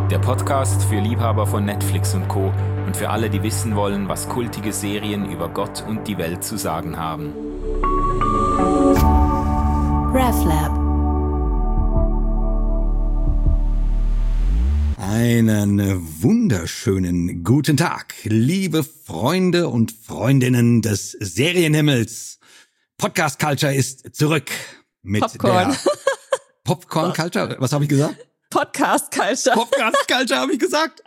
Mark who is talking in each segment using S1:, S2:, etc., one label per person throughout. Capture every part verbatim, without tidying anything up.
S1: Der Podcast für Liebhaber von Netflix und Co. und für alle, die wissen wollen, was kultige Serien über Gott und die Welt zu sagen haben.
S2: RefLab.
S3: Einen wunderschönen guten Tag, liebe Freunde und Freundinnen des Serienhimmels. Podcast Culture ist zurück mit
S4: Popcorn.
S3: der Popcorn Culture. Was habe ich gesagt?
S4: Podcast Culture.
S3: Podcast Culture habe ich gesagt.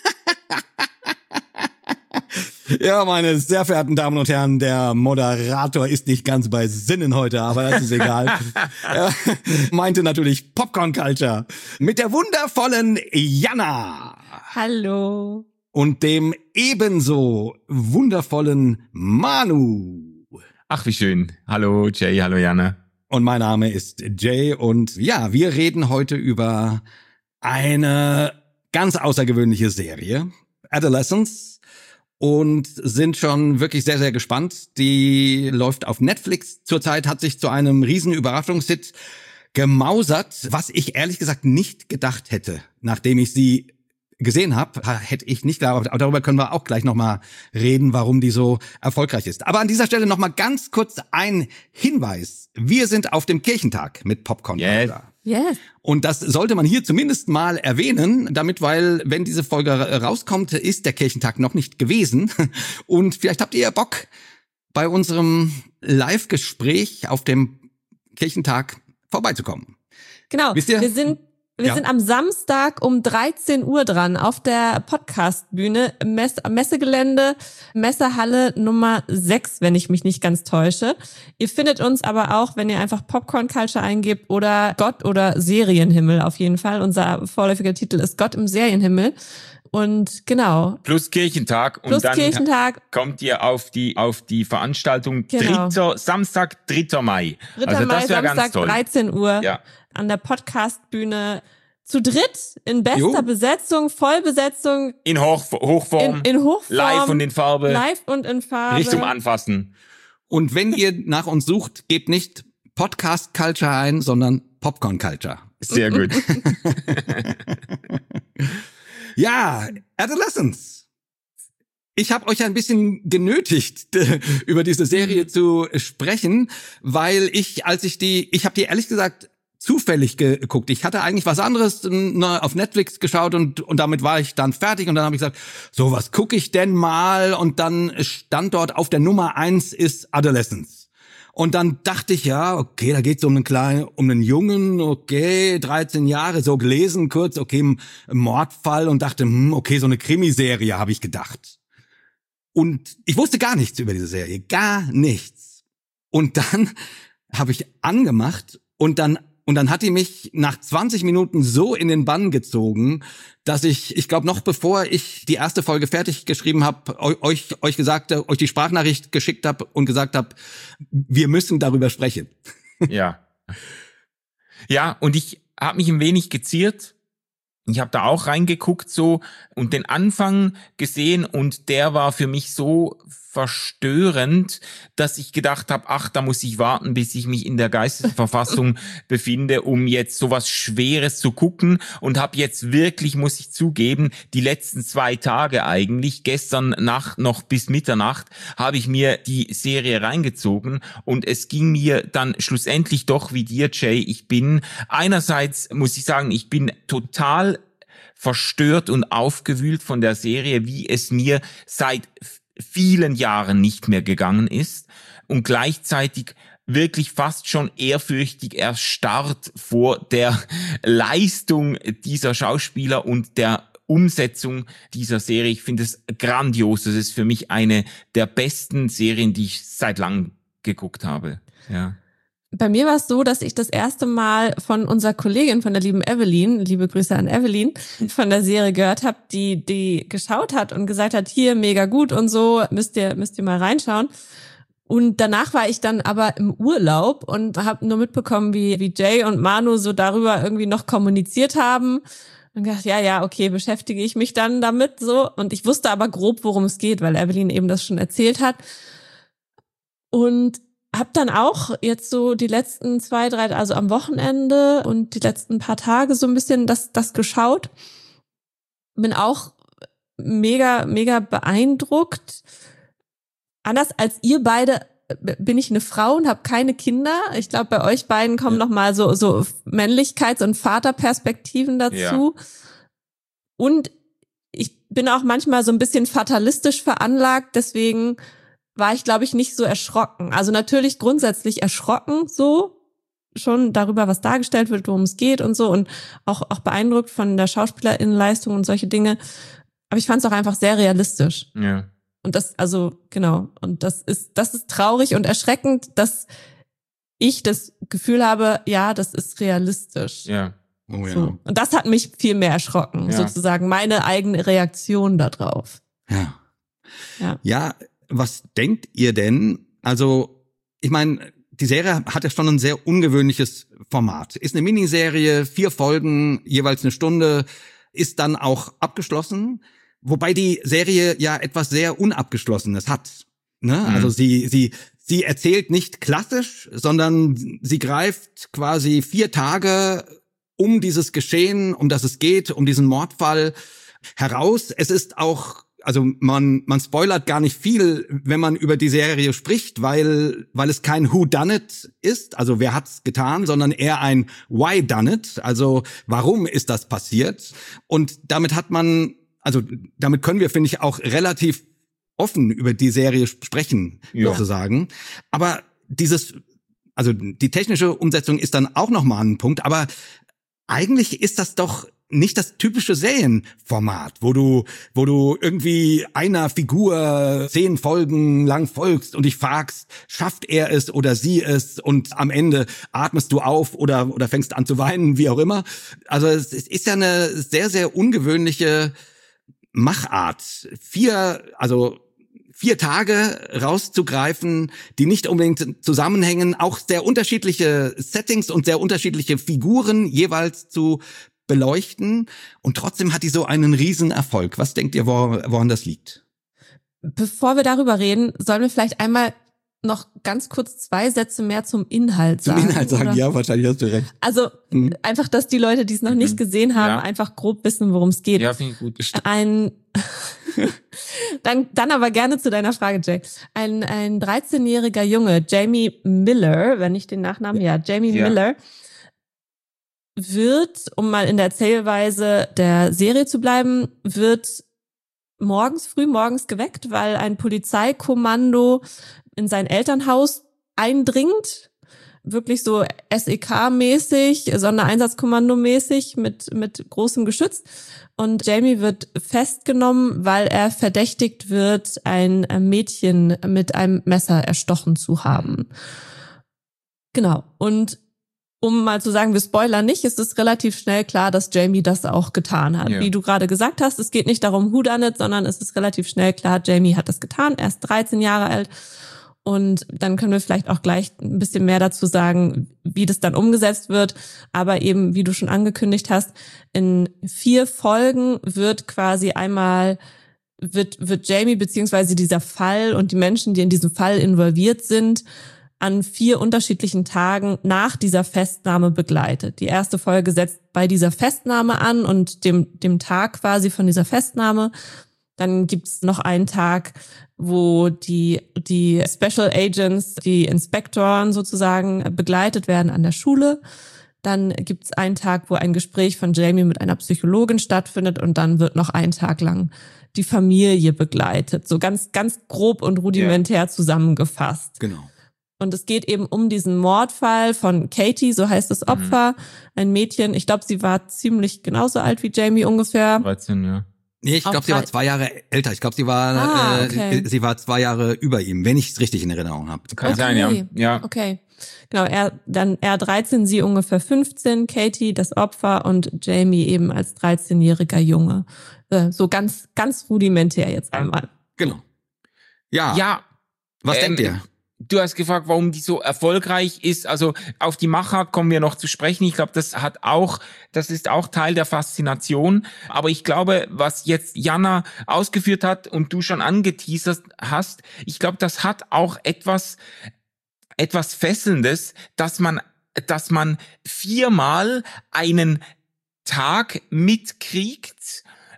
S3: Ja, meine sehr verehrten Damen und Herren, der Moderator ist nicht ganz bei Sinnen heute, aber das ist egal. Er meinte natürlich Popcorn Culture mit der wundervollen Jana.
S4: Hallo.
S3: Und dem ebenso wundervollen Manu.
S1: Ach, wie schön. Hallo Jay, hallo Jana.
S3: Und mein Name ist Jay und ja, wir reden heute über eine ganz außergewöhnliche Serie, Adolescence, und sind schon wirklich sehr, sehr gespannt. Die läuft auf Netflix zurzeit, hat sich zu einem riesen Überraschungshit gemausert, was ich ehrlich gesagt nicht gedacht hätte, nachdem ich sie gesehen habe, hätte ich nicht geglaubt, aber darüber können wir auch gleich nochmal reden, warum die so erfolgreich ist. Aber an dieser Stelle nochmal ganz kurz ein Hinweis. Wir sind auf dem Kirchentag mit Popcorn.
S1: Yes.
S4: Yes.
S3: Und das sollte man hier zumindest mal erwähnen, damit, weil, wenn diese Folge rauskommt, ist der Kirchentag noch nicht gewesen. Und vielleicht habt ihr ja Bock, bei unserem Live-Gespräch auf dem Kirchentag vorbeizukommen.
S4: Genau.
S3: Wisst ihr?
S4: Wir sind Wir
S3: Ja.
S4: sind am Samstag um dreizehn Uhr dran auf der Podcastbühne im Mess- am Messegelände, Messehalle Nummer sechs, wenn ich mich nicht ganz täusche. Ihr findet uns aber auch, wenn ihr einfach Popcorn Culture eingebt oder Gott oder Serienhimmel auf jeden Fall. Unser vorläufiger Titel ist Gott im Serienhimmel. Und genau.
S1: Plus Kirchentag und
S4: Plus
S1: dann
S4: Kirchentag.
S1: kommt ihr auf die auf die Veranstaltung
S4: Genau.
S1: dritter Samstag, dritter Mai.
S4: dritter
S1: Also
S4: Mai,
S1: das wäre ganz
S4: Samstag,
S1: toll.
S4: dreizehn Uhr.
S1: Ja.
S4: An der Podcastbühne zu dritt in bester
S3: Jo.
S4: Besetzung, Vollbesetzung,
S1: In Hoch, Hochform,
S4: in, in Hochform,
S1: live und in Farbe,
S4: live und in Farbe.
S1: nicht zum Anfassen.
S3: Und wenn ihr nach uns sucht, gebt nicht Podcast Culture ein, sondern Popcorn Culture.
S1: Sehr gut.
S3: Ja, Adolescence. Ich habe euch ein bisschen genötigt, über diese Serie zu sprechen, weil ich, als ich die, ich habe die ehrlich gesagt zufällig geguckt. Ich hatte eigentlich was anderes ne, auf Netflix geschaut und und damit war ich dann fertig und dann habe ich gesagt, so was gucke ich denn mal und dann stand dort auf der Nummer eins ist Adolescence. Und dann dachte ich, ja, okay, da geht's um einen kleinen, um einen Jungen, okay, dreizehn Jahre, so gelesen kurz, okay, Mordfall und dachte, hm, okay, so eine Krimiserie habe ich gedacht. Und ich wusste gar nichts über diese Serie, gar nichts. Und dann habe ich angemacht und dann und dann hat die mich nach zwanzig Minuten so in den Bann gezogen, dass ich, ich glaube, noch bevor ich die erste Folge fertig geschrieben habe, euch euch gesagt, euch die Sprachnachricht geschickt habe und gesagt habe, wir müssen darüber sprechen.
S1: Ja. Ja, und ich habe mich ein wenig geziert. Ich habe da auch reingeguckt so und den Anfang gesehen und der war für mich so verstörend, dass ich gedacht habe, ach, da muss ich warten, bis ich mich in der Geistesverfassung befinde, um jetzt sowas Schweres zu gucken und habe jetzt wirklich, muss ich zugeben, die letzten zwei Tage eigentlich, gestern Nacht noch bis Mitternacht, habe ich mir die Serie reingezogen und es ging mir dann schlussendlich doch wie dir, Jay. Ich bin einerseits, muss ich sagen, ich bin total verstört und aufgewühlt von der Serie, wie es mir seit vielen Jahren nicht mehr gegangen ist und gleichzeitig wirklich fast schon ehrfürchtig erstarrt vor der Leistung dieser Schauspieler und der Umsetzung dieser Serie. Ich finde es grandios. Das ist für mich eine der besten Serien, die ich seit langem geguckt habe. Ja.
S4: Bei mir war es so, dass ich das erste Mal von unserer Kollegin, von der lieben Evelyn, liebe Grüße an Evelyn, von der Serie gehört habe, die die geschaut hat und gesagt hat, hier, mega gut und so, müsst ihr müsst ihr mal reinschauen. Und danach war ich dann aber im Urlaub und habe nur mitbekommen, wie wie Jay und Manu so darüber irgendwie noch kommuniziert haben. Und gedacht, ja, ja, okay, beschäftige ich mich dann damit so. Und ich wusste aber grob, worum es geht, weil Evelyn eben das schon erzählt hat. Und hab dann auch jetzt so die letzten zwei, drei, also am Wochenende und die letzten paar Tage so ein bisschen das das geschaut bin auch mega, mega beeindruckt. Anders als ihr beide bin ich eine Frau und habe keine Kinder. Ich glaube, bei euch beiden kommen ja. noch mal so so Männlichkeits- und Vaterperspektiven dazu. Ja. Und ich bin auch manchmal so ein bisschen fatalistisch veranlagt, deswegen war ich, glaube ich, nicht so erschrocken. Also natürlich grundsätzlich erschrocken so, schon darüber, was dargestellt wird, worum es geht und so und auch auch beeindruckt von der Schauspielerinnenleistung und solche Dinge. Aber ich fand es auch einfach sehr realistisch.
S1: Ja.
S4: Und das, also genau, und das ist das ist traurig und erschreckend, dass ich das Gefühl habe, ja, das ist realistisch.
S1: Ja.
S3: Oh ja.
S4: So. Und das hat mich viel mehr erschrocken, ja. sozusagen meine eigene Reaktion darauf.
S3: Ja.
S4: Ja.
S3: Ja, was denkt ihr denn? Also, ich meine, die Serie hat ja schon ein sehr ungewöhnliches Format. Ist eine Miniserie, vier Folgen, jeweils eine Stunde, ist dann auch abgeschlossen. Wobei die Serie ja etwas sehr Unabgeschlossenes hat. Ne? Mhm. Also sie, sie, sie erzählt nicht klassisch, sondern sie greift quasi vier Tage um dieses Geschehen, um das es geht, um diesen Mordfall heraus. Es ist auch, also man, man spoilert gar nicht viel, wenn man über die Serie spricht, weil, weil es kein Whodunit ist, also wer hat's getan, sondern eher ein Why done it, also warum ist das passiert? Und damit hat man, also damit können wir, finde ich, auch relativ offen über die Serie sprechen, ja. sozusagen. Aber dieses, also die technische Umsetzung ist dann auch nochmal ein Punkt, aber eigentlich ist das doch nicht das typische Serienformat, wo du, wo du irgendwie einer Figur zehn Folgen lang folgst und dich fragst, schafft er es oder sie es und am Ende atmest du auf oder, oder fängst an zu weinen, wie auch immer. Also es ist ja eine sehr, sehr ungewöhnliche Machart. Vier, also vier Tage rauszugreifen, die nicht unbedingt zusammenhängen, auch sehr unterschiedliche Settings und sehr unterschiedliche Figuren jeweils zu beleuchten. Und trotzdem hat die so einen riesen Erfolg. Was denkt ihr, woran das liegt?
S4: Bevor wir darüber reden, sollen wir vielleicht einmal noch ganz kurz zwei Sätze mehr zum Inhalt sagen.
S3: Zum Inhalt sagen,
S4: oder?
S3: Ja, wahrscheinlich hast du recht.
S4: Also mhm. einfach, dass die Leute, die es noch nicht gesehen haben, ja. einfach grob wissen, worum es geht.
S1: Ja, finde ich gut.
S4: Ein dann, dann aber gerne zu deiner Frage, Jay. Ein, ein dreizehnjähriger Junge, Jamie Miller, wenn ich den Nachnamen, ja, Jamie ja. Miller, wird, um mal in der Erzählweise der Serie zu bleiben, wird morgens, früh morgens geweckt, weil ein Polizeikommando in sein Elternhaus eindringt. Wirklich so S E K-mäßig, Sondereinsatzkommando-mäßig mit, mit großem Geschütz. Und Jamie wird festgenommen, weil er verdächtigt wird, ein Mädchen mit einem Messer erstochen zu haben. Genau. Und um mal zu sagen, wir spoilern nicht, ist es relativ schnell klar, dass Jamie das auch getan hat. Ja. Wie du gerade gesagt hast, es geht nicht darum, who done it, sondern es ist relativ schnell klar, Jamie hat das getan. Er ist dreizehn Jahre alt. Und dann können wir vielleicht auch gleich ein bisschen mehr dazu sagen, wie das dann umgesetzt wird. Aber eben, wie du schon angekündigt hast, in vier Folgen wird quasi einmal, wird, wird Jamie beziehungsweise dieser Fall und die Menschen, die in diesem Fall involviert sind, an vier unterschiedlichen Tagen nach dieser Festnahme begleitet. Die erste Folge setzt bei dieser Festnahme an und dem, dem Tag quasi von dieser Festnahme. Dann gibt's noch einen Tag, wo die, die Special Agents, die Inspektoren sozusagen begleitet werden an der Schule. Dann gibt's einen Tag, wo ein Gespräch von Jamie mit einer Psychologin stattfindet und dann wird noch einen Tag lang die Familie begleitet. So ganz, ganz grob und rudimentär yeah. zusammengefasst.
S3: Genau.
S4: Und es geht eben um diesen Mordfall von Katie, so heißt das Opfer, mhm. ein Mädchen. Ich glaube, sie war ziemlich genauso alt wie Jamie ungefähr.
S1: dreizehn, ja.
S3: Nee, ich glaube, sie war zwei Jahre älter. Ich glaube, sie war ah, okay. äh, sie war zwei Jahre über ihm, wenn ich es richtig in Erinnerung habe.
S1: Kann
S4: okay.
S1: sein, ja. ja.
S4: Okay. Genau, er dann er dreizehn, sie ungefähr fünfzehn, Katie das Opfer und Jamie eben als dreizehnjähriger Junge. Äh, so ganz ganz rudimentär jetzt einmal.
S3: Genau. Ja.
S1: Ja.
S3: Was ähm, denkt ihr?
S1: Du hast gefragt, warum die so erfolgreich ist. Also auf die Machart kommen wir noch zu sprechen. Ich glaube, das hat auch, das ist auch Teil der Faszination. Aber ich glaube, was jetzt Jana ausgeführt hat und du schon angeteasert hast, ich glaube, das hat auch etwas, etwas Fesselndes, dass man, dass man viermal einen Tag mitkriegt,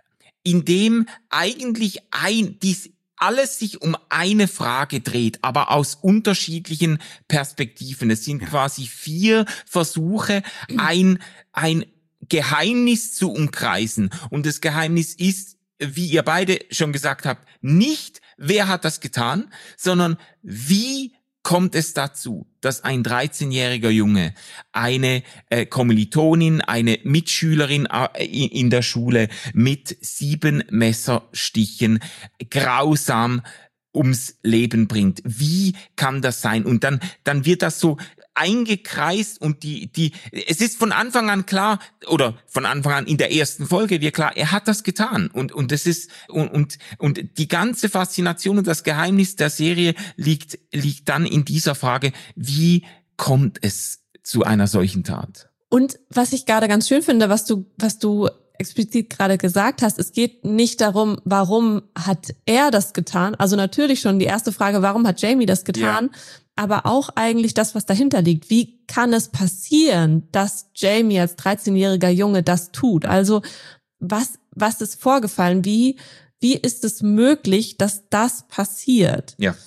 S1: in dem eigentlich ein, dies alles sich um eine Frage dreht, aber aus unterschiedlichen Perspektiven. Es sind ja. quasi vier Versuche, ein, ein Geheimnis zu umkreisen. Und das Geheimnis ist, wie ihr beide schon gesagt habt, nicht, wer hat das getan, sondern wie kommt es dazu, dass ein dreizehnjähriger Junge eine äh, Kommilitonin, eine Mitschülerin äh, in der Schule mit sieben Messerstichen grausam ums Leben bringt. Wie kann das sein? Und dann, dann wird das so eingekreist und die, die, es ist von Anfang an klar, oder von Anfang an in der ersten Folge wird klar, er hat das getan. Und, und das ist, und, und, und die ganze Faszination und das Geheimnis der Serie liegt, liegt dann in dieser Frage, wie kommt es zu einer solchen Tat?
S4: Und was ich gerade ganz schön finde, was du, was du explizit gerade gesagt hast, es geht nicht darum, warum hat er das getan? Also natürlich schon die erste Frage, warum hat Jamie das getan? Ja. Aber auch eigentlich das, was dahinter liegt. Wie kann es passieren, dass Jamie als dreizehnjähriger Junge das tut? Also was, was ist vorgefallen? Wie, wie ist es möglich, dass das passiert?
S1: Ja.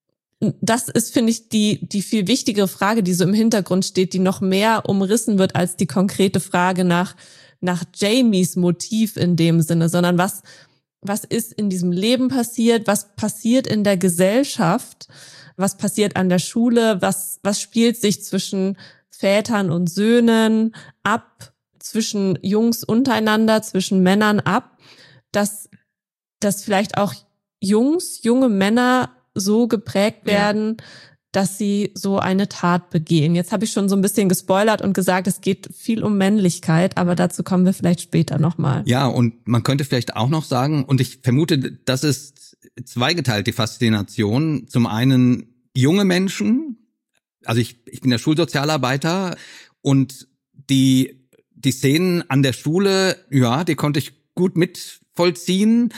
S4: Das ist, finde ich, die, die viel wichtigere Frage, die so im Hintergrund steht, die noch mehr umrissen wird als die konkrete Frage nach, nach Jamies Motiv in dem Sinne, sondern was, was ist in diesem Leben passiert? Was passiert in der Gesellschaft? Was passiert an der Schule? Was, was spielt sich zwischen Vätern und Söhnen ab, zwischen Jungs untereinander, zwischen Männern ab, dass, dass vielleicht auch Jungs, junge Männer so geprägt werden, ja. dass sie so eine Tat begehen. Jetzt habe ich schon so ein bisschen gespoilert und gesagt, es geht viel um Männlichkeit, aber dazu kommen wir vielleicht später nochmal.
S3: Ja, und man könnte vielleicht auch noch sagen, und ich vermute, das ist zweigeteilt, die Faszination. Zum einen junge Menschen, also ich, ich bin der Schulsozialarbeiter und die, die Szenen an der Schule, ja, die konnte ich gut mitvollziehen.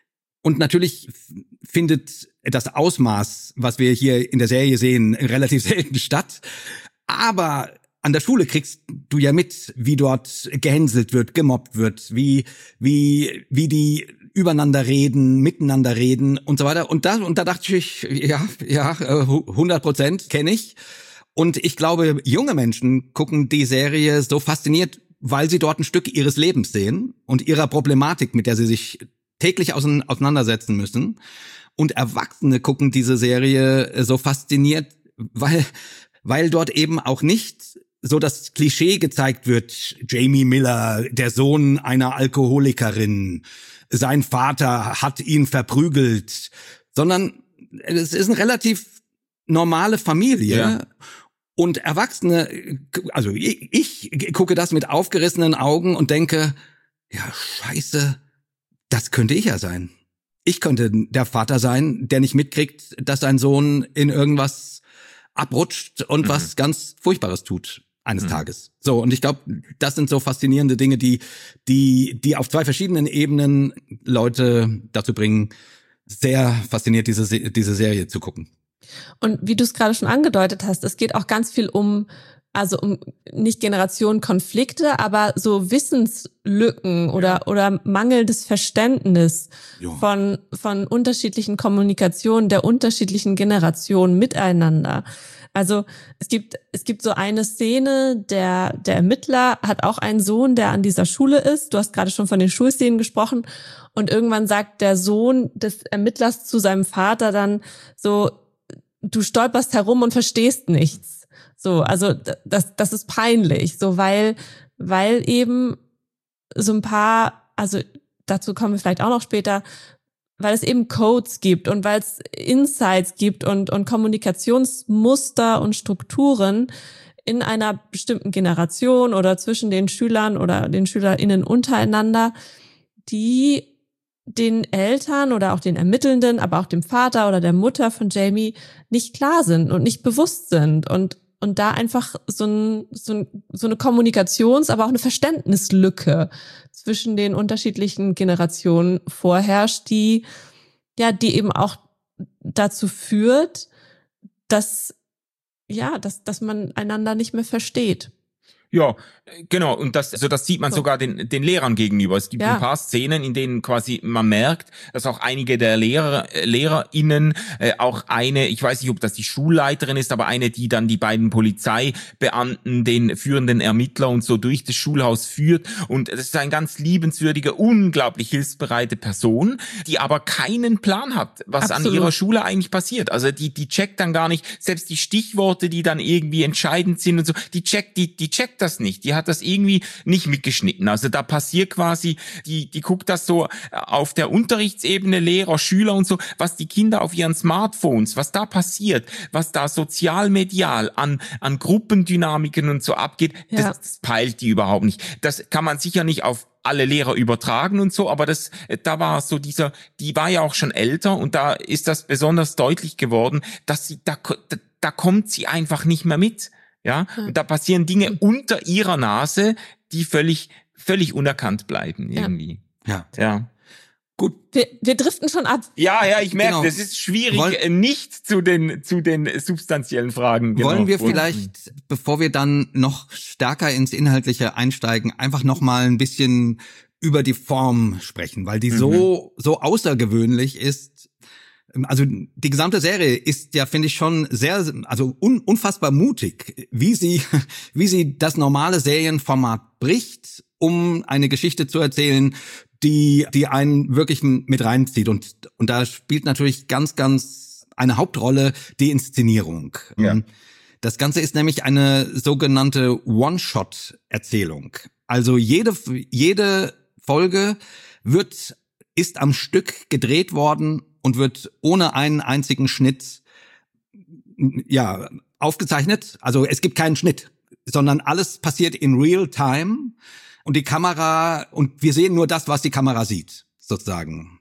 S3: Und natürlich findet das Ausmaß, was wir hier in der Serie sehen, relativ selten statt. Aber an der Schule kriegst du ja mit, wie dort gehänselt wird, gemobbt wird, wie, wie, wie die übereinander reden, miteinander reden und so weiter. Und da, und da dachte ich, ja, ja, hundert Prozent kenne ich. Und ich glaube, junge Menschen gucken die Serie so fasziniert, weil sie dort ein Stück ihres Lebens sehen und ihrer Problematik, mit der sie sich täglich auseinandersetzen müssen. Und Erwachsene gucken diese Serie so fasziniert, weil, weil dort eben auch nicht so das Klischee gezeigt wird, Jamie Miller, der Sohn einer Alkoholikerin, sein Vater hat ihn verprügelt, sondern es ist eine relativ normale Familie. Ja. Und Erwachsene, also ich, ich gucke das mit aufgerissenen Augen und denke, ja, scheiße, das könnte ich ja sein. Ich könnte der Vater sein, der nicht mitkriegt, dass sein Sohn in irgendwas abrutscht und mhm. was ganz Furchtbares tut eines mhm. Tages. So, und ich glaube, das sind so faszinierende Dinge, die die die auf zwei verschiedenen Ebenen Leute dazu bringen, sehr fasziniert diese diese Serie zu gucken.
S4: Und wie du es gerade schon angedeutet hast, es geht auch ganz viel um Also um nicht Generationenkonflikte, aber so Wissenslücken oder ja. oder mangelndes Verständnis ja. von von unterschiedlichen Kommunikationen der unterschiedlichen Generationen miteinander. Also es gibt es gibt so eine Szene, der der Ermittler hat auch einen Sohn, der an dieser Schule ist. Du hast gerade schon von den Schulszenen gesprochen und irgendwann sagt der Sohn des Ermittlers zu seinem Vater dann so: Du stolperst herum und verstehst nichts. So, also das das ist peinlich, so weil weil eben so ein paar, also dazu kommen wir vielleicht auch noch später, weil es eben Codes gibt und weil es Insights gibt und und Kommunikationsmuster und Strukturen in einer bestimmten Generation oder zwischen den Schülern oder den SchülerInnen untereinander, die den Eltern oder auch den Ermittelnden, aber auch dem Vater oder der Mutter von Jamie nicht klar sind und nicht bewusst sind und und da einfach so ein, so ein, so eine Kommunikations-, aber auch eine Verständnislücke zwischen den unterschiedlichen Generationen vorherrscht, die ja, die eben auch dazu führt, dass ja, dass dass man einander nicht mehr versteht.
S1: Ja, genau. Und das, also das sieht man so. sogar den, den Lehrern gegenüber. Es gibt ja. ein paar Szenen, in denen quasi man merkt, dass auch einige der Lehrer, LehrerInnen, äh, auch eine, ich weiß nicht, ob das die Schulleiterin ist, aber eine, die dann die beiden Polizeibeamten, den führenden Ermittler und so durch das Schulhaus führt. Und das ist ein ganz liebenswürdige, unglaublich hilfsbereite Person, die aber keinen Plan hat, was Absolut. an ihrer Schule eigentlich passiert. Also die, die checkt dann gar nicht, selbst die Stichworte, die dann irgendwie entscheidend sind und so, die checkt, die, die checkt das nicht. Die hat das irgendwie nicht mitgeschnitten. Also da passiert quasi, die, die guckt das so auf der Unterrichtsebene, Lehrer, Schüler und so, was die Kinder auf ihren Smartphones, was da passiert, was da sozialmedial an, an Gruppendynamiken und so abgeht, ja. das, das peilt die überhaupt nicht. Das kann man sicher nicht auf alle Lehrer übertragen und so, aber das, da war so dieser, die war ja auch schon älter und da ist das besonders deutlich geworden, dass sie, da, da, da kommt sie einfach nicht mehr mit. Ja, und da passieren Dinge unter ihrer Nase, die völlig, völlig unerkannt bleiben irgendwie.
S3: Ja.
S1: Ja.
S4: Gut. Wir, wir driften schon ab.
S1: Ja, ja, ich merke, es genau. ist schwierig, Woll- nicht zu den, zu den substanziellen Fragen.
S3: Genau. Wollen wir vielleicht, bevor wir dann noch stärker ins Inhaltliche einsteigen, einfach noch mal ein bisschen über die Form sprechen, weil die mhm. so, so außergewöhnlich ist. Also die gesamte Serie ist ja, finde ich, schon sehr, also un, unfassbar mutig, wie sie, wie sie das normale Serienformat bricht, um eine Geschichte zu erzählen, die, die einen wirklich mit reinzieht. Und, und da spielt natürlich ganz, ganz eine Hauptrolle die Inszenierung.
S1: Ja.
S3: Das Ganze ist nämlich eine sogenannte One-Shot-Erzählung. Also jede, jede Folge wird, ist am Stück gedreht worden und wird ohne einen einzigen Schnitt, ja, aufgezeichnet. Also es gibt keinen Schnitt, sondern alles passiert in real time und die Kamera, und wir sehen nur das, was die Kamera sieht, sozusagen.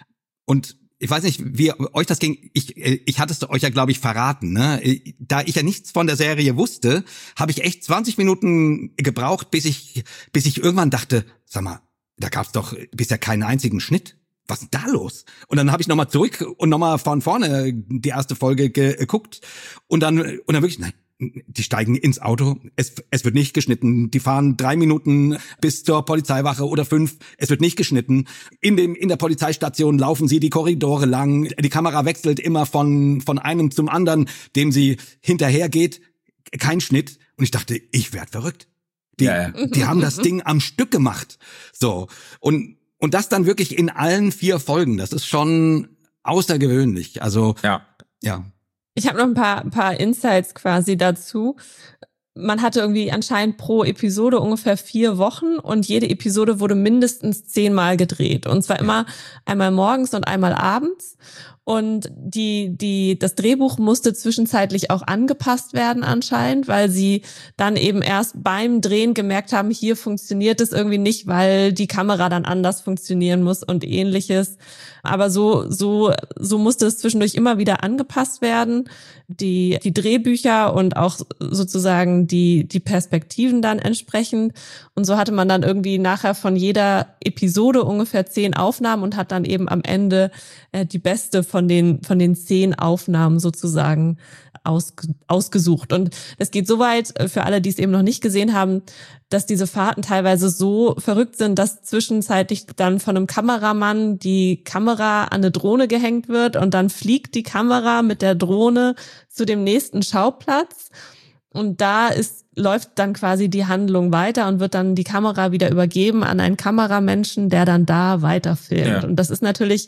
S3: Und ich weiß nicht, wie euch das ging. Ich, ich hatte es euch ja, glaube ich, verraten, ne? Da ich ja nichts von der Serie wusste, habe ich echt zwanzig Minuten gebraucht, bis ich, bis ich irgendwann dachte, sag mal, da gab's doch bisher keinen einzigen Schnitt. Was ist da los? Und dann habe ich nochmal zurück und nochmal von vorne die erste Folge geguckt und dann und dann wirklich, nein, die steigen ins Auto, es es wird nicht geschnitten, die fahren drei Minuten bis zur Polizeiwache oder fünf, es wird nicht geschnitten. In dem in der Polizeistation laufen sie die Korridore lang, die Kamera wechselt immer von von einem zum anderen, dem sie hinterher geht, kein Schnitt. Und ich dachte, ich werd verrückt. Die, ja, ja. die haben das Ding am Stück gemacht. So und Und das dann wirklich in allen vier Folgen. Das ist schon außergewöhnlich. Also,
S1: ja.
S3: ja.
S4: Ich habe noch ein paar, ein paar Insights quasi dazu. Man hatte irgendwie anscheinend pro Episode ungefähr vier Wochen und jede Episode wurde mindestens zehnmal gedreht. Und zwar immer einmal morgens und einmal abends. Und die, die, das Drehbuch musste zwischenzeitlich auch angepasst werden anscheinend, weil sie dann eben erst beim Drehen gemerkt haben, hier funktioniert es irgendwie nicht, weil die Kamera dann anders funktionieren muss und ähnliches. Aber so, so, so musste es zwischendurch immer wieder angepasst werden. Die, die Drehbücher und auch sozusagen die, die Perspektiven dann entsprechend. Und so hatte man dann irgendwie nachher von jeder Episode ungefähr zehn Aufnahmen und hat dann eben am Ende äh, die beste von den, von den zehn Aufnahmen sozusagen aus, ausgesucht. Und es geht so weit, für alle, die es eben noch nicht gesehen haben, dass diese Fahrten teilweise so verrückt sind, dass zwischenzeitlich dann von einem Kameramann die Kamera an eine Drohne gehängt wird und dann fliegt die Kamera mit der Drohne zu dem nächsten Schauplatz. Und da ist, läuft dann quasi die Handlung weiter und wird dann die Kamera wieder übergeben an einen Kameramenschen, der dann da weiterfilmt. Ja. Und das ist natürlich,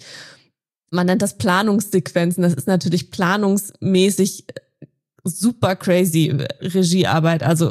S4: man nennt das Planungssequenzen, das ist natürlich planungsmäßig super crazy Regiearbeit, also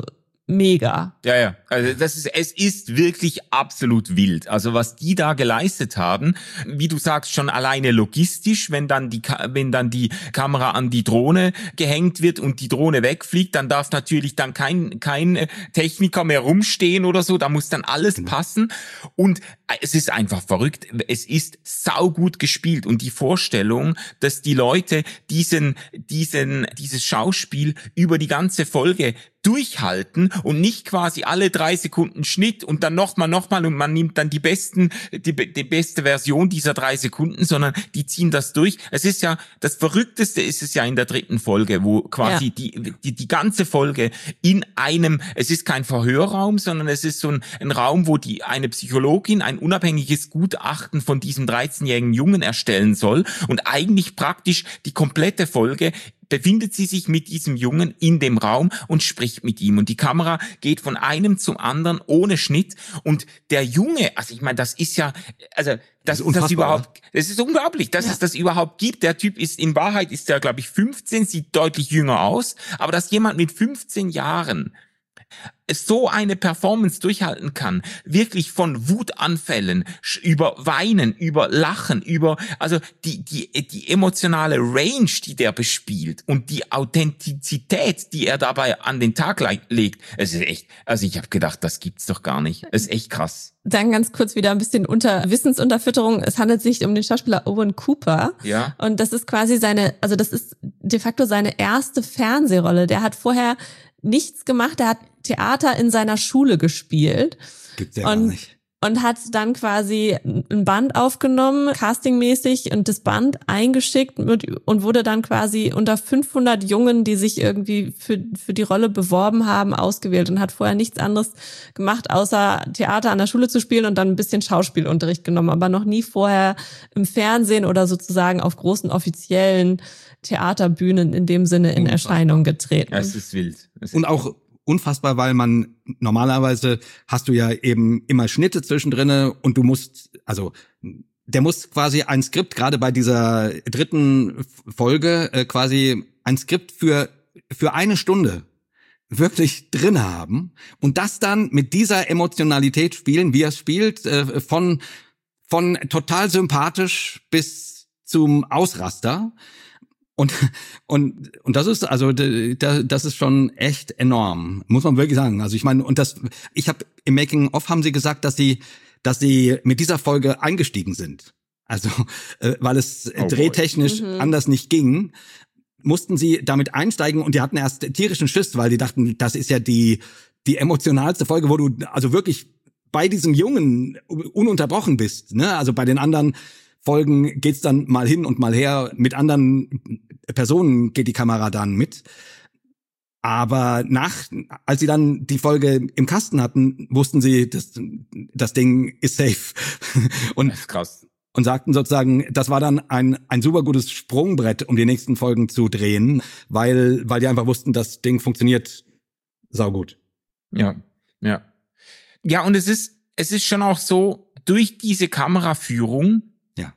S4: mega.
S1: Ja, ja. Also das ist, es ist wirklich absolut wild. Also was die da geleistet haben, wie du sagst, schon alleine logistisch, wenn dann die, wenn dann die Kamera an die Drohne gehängt wird und die Drohne wegfliegt, dann darf natürlich dann kein, kein Techniker mehr rumstehen oder so. Da muss dann alles passen. Und es ist einfach verrückt. Es ist saugut gespielt. Und die Vorstellung, dass die Leute diesen, diesen, dieses Schauspiel über die ganze Folge durchhalten und nicht quasi alle drei Sekunden Schnitt und dann nochmal, nochmal und man nimmt dann die besten, die, die beste Version dieser drei Sekunden, sondern die ziehen das durch. Es ist ja, das Verrückteste ist es ja in der dritten Folge, wo quasi ja. die, die, die ganze Folge in einem, es ist kein Verhörraum, sondern es ist so ein, ein Raum, wo die, eine Psychologin ein unabhängiges Gutachten von diesem dreizehnjährigen Jungen erstellen soll und eigentlich praktisch die komplette Folge befindet sie sich mit diesem Jungen in dem Raum und spricht mit ihm. Und die Kamera geht von einem zum anderen ohne Schnitt. Und der Junge, also ich meine, das ist ja, also dass das, das überhaupt, das ist unglaublich, dass ja. es das überhaupt gibt. Der Typ ist, in Wahrheit ist er, glaube ich, fünfzehn, sieht deutlich jünger aus. Aber dass jemand mit fünfzehn Jahren so eine Performance durchhalten kann, wirklich von Wutanfällen, über Weinen, über Lachen, über, also die, die, die emotionale Range, die der bespielt und die Authentizität, die er dabei an den Tag legt, es ist echt, also ich habe gedacht, das gibt's doch gar nicht. Es ist echt krass.
S4: Dann ganz kurz wieder ein bisschen unter Wissensunterfütterung. Es handelt sich um den Schauspieler Owen Cooper.
S1: Ja.
S4: Und das ist quasi seine, also das ist de facto seine erste Fernsehrolle. Der hat vorher nichts gemacht, er hat Theater in seiner Schule gespielt.
S3: Gibt's ja
S4: und,
S3: gar nicht.
S4: Und hat dann quasi ein Band aufgenommen, castingmäßig, und das Band eingeschickt mit, und wurde dann quasi unter fünfhundert Jungen, die sich irgendwie für, für die Rolle beworben haben, ausgewählt und hat vorher nichts anderes gemacht, außer Theater an der Schule zu spielen und dann ein bisschen Schauspielunterricht genommen, aber noch nie vorher im Fernsehen oder sozusagen auf großen offiziellen Theaterbühnen in dem Sinne in Erscheinung getreten.
S1: Ja, es ist wild. Es ist
S3: und auch unfassbar, weil man normalerweise hast du ja eben immer Schnitte zwischendrin und du musst, also der muss quasi ein Skript, gerade bei dieser dritten Folge, äh, quasi ein Skript für für eine Stunde wirklich drin haben und das dann mit dieser Emotionalität spielen, wie er es spielt, äh, von von total sympathisch bis zum Ausraster. Und und und das ist also das ist schon echt enorm, muss man wirklich sagen. Also ich meine, und das ich habe im Making of haben sie gesagt, dass sie dass sie mit dieser Folge eingestiegen sind. Also äh, weil es oh drehtechnisch mhm. anders nicht ging, mussten sie damit einsteigen und die hatten erst tierischen Schiss, weil die dachten, das ist ja die die emotionalste Folge, wo du also wirklich bei diesem Jungen ununterbrochen bist, ne? Also bei den anderen Folgen geht's dann mal hin und mal her. Mit anderen Personen geht die Kamera dann mit. Aber nach, als sie dann die Folge im Kasten hatten, wussten sie, das, das Ding ist safe. Und,
S1: das ist krass.
S3: Und sagten sozusagen, das war dann ein, ein super gutes Sprungbrett, um die nächsten Folgen zu drehen, weil, weil die einfach wussten, das Ding funktioniert saugut.
S1: Ja, ja. Ja, und es ist, es ist schon auch so, durch diese Kameraführung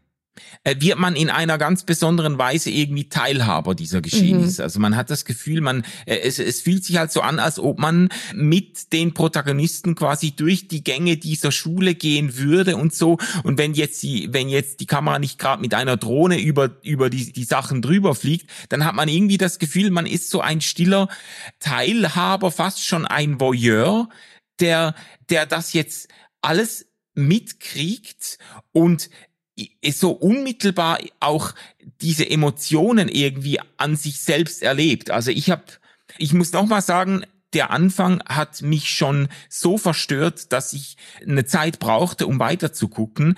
S1: wird man in einer ganz besonderen Weise irgendwie Teilhaber dieser Geschehnisse. Mhm. Also man hat das Gefühl, man es, es fühlt sich halt so an, als ob man mit den Protagonisten quasi durch die Gänge dieser Schule gehen würde und so. Und wenn jetzt die, wenn jetzt die Kamera nicht gerade mit einer Drohne über über die die Sachen drüber fliegt, dann hat man irgendwie das Gefühl, man ist so ein stiller Teilhaber, fast schon ein Voyeur, der der das jetzt alles mitkriegt und ist so unmittelbar auch diese Emotionen irgendwie an sich selbst erlebt. Also ich habe, ich muss noch mal sagen, der Anfang hat mich schon so verstört, dass ich eine Zeit brauchte, um weiter zu gucken,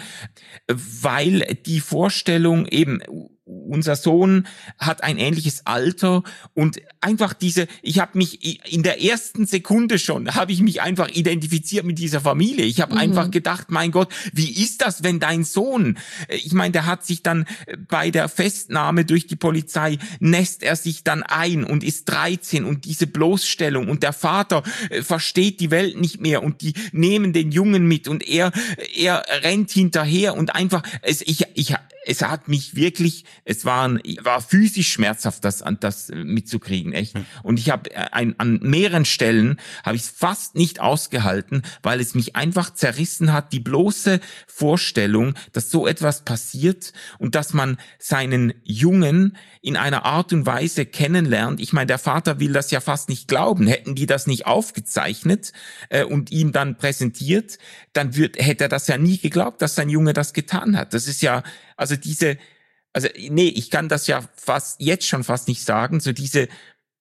S1: weil die Vorstellung eben, unser Sohn hat ein ähnliches Alter und einfach diese, ich habe mich in der ersten Sekunde schon, habe ich mich einfach identifiziert mit dieser Familie. Ich habe mhm. einfach gedacht, mein Gott, wie ist das, wenn dein Sohn, ich meine, der hat sich dann bei der Festnahme durch die Polizei, nässt er sich dann ein und ist dreizehn und diese Bloßstellung und der Vater versteht die Welt nicht mehr und die nehmen den Jungen mit und er, er rennt hinterher und einfach, es, ich, ich, es hat mich wirklich, es war, war physisch schmerzhaft, das, das mitzukriegen, echt. Und ich habe ein, an mehreren Stellen habe ich es fast nicht ausgehalten, weil es mich einfach zerrissen hat, die bloße Vorstellung, dass so etwas passiert und dass man seinen Jungen in einer Art und Weise kennenlernt. Ich meine, der Vater will das ja fast nicht glauben. Hätten die das nicht aufgezeichnet äh, und ihm dann präsentiert, dann wird, hätte er das ja nie geglaubt, dass sein Junge das getan hat. Das ist ja, also diese, also nee, ich kann das ja fast jetzt schon fast nicht sagen, so diese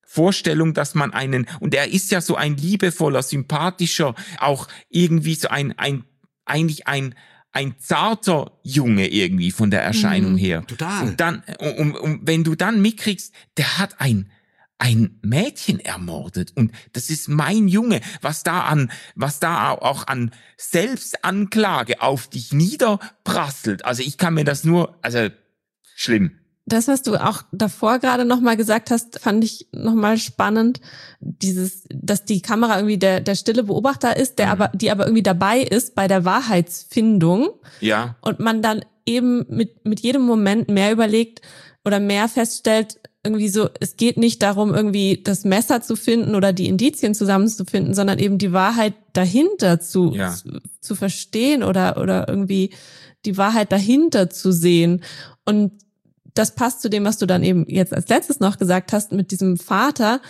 S1: Vorstellung, dass man einen, und er ist ja so ein liebevoller, sympathischer, auch irgendwie so ein, ein, eigentlich ein, ein zarter Junge irgendwie von der Erscheinung
S3: mhm,
S1: her.
S3: Total.
S1: Und dann, und, und wenn du dann mitkriegst, der hat ein, ein Mädchen ermordet und das ist mein Junge, was da an, was da auch an Selbstanklage auf dich niederprasselt. Also ich kann mir das nur, also schlimm.
S4: Das, was du auch davor gerade nochmal gesagt hast, fand ich nochmal spannend. Dieses, dass die Kamera irgendwie der, der stille Beobachter ist, der
S1: Mhm.
S4: aber, die aber irgendwie dabei ist bei der Wahrheitsfindung.
S1: Ja.
S4: Und man dann eben mit, mit jedem Moment mehr überlegt oder mehr feststellt, irgendwie so, es geht nicht darum, irgendwie das Messer zu finden oder die Indizien zusammenzufinden, sondern eben die Wahrheit dahinter zu,
S1: Ja.
S4: zu, zu verstehen oder, oder irgendwie die Wahrheit dahinter zu sehen. Und das passt zu dem, was du dann eben jetzt als letztes noch gesagt hast, mit diesem Vater,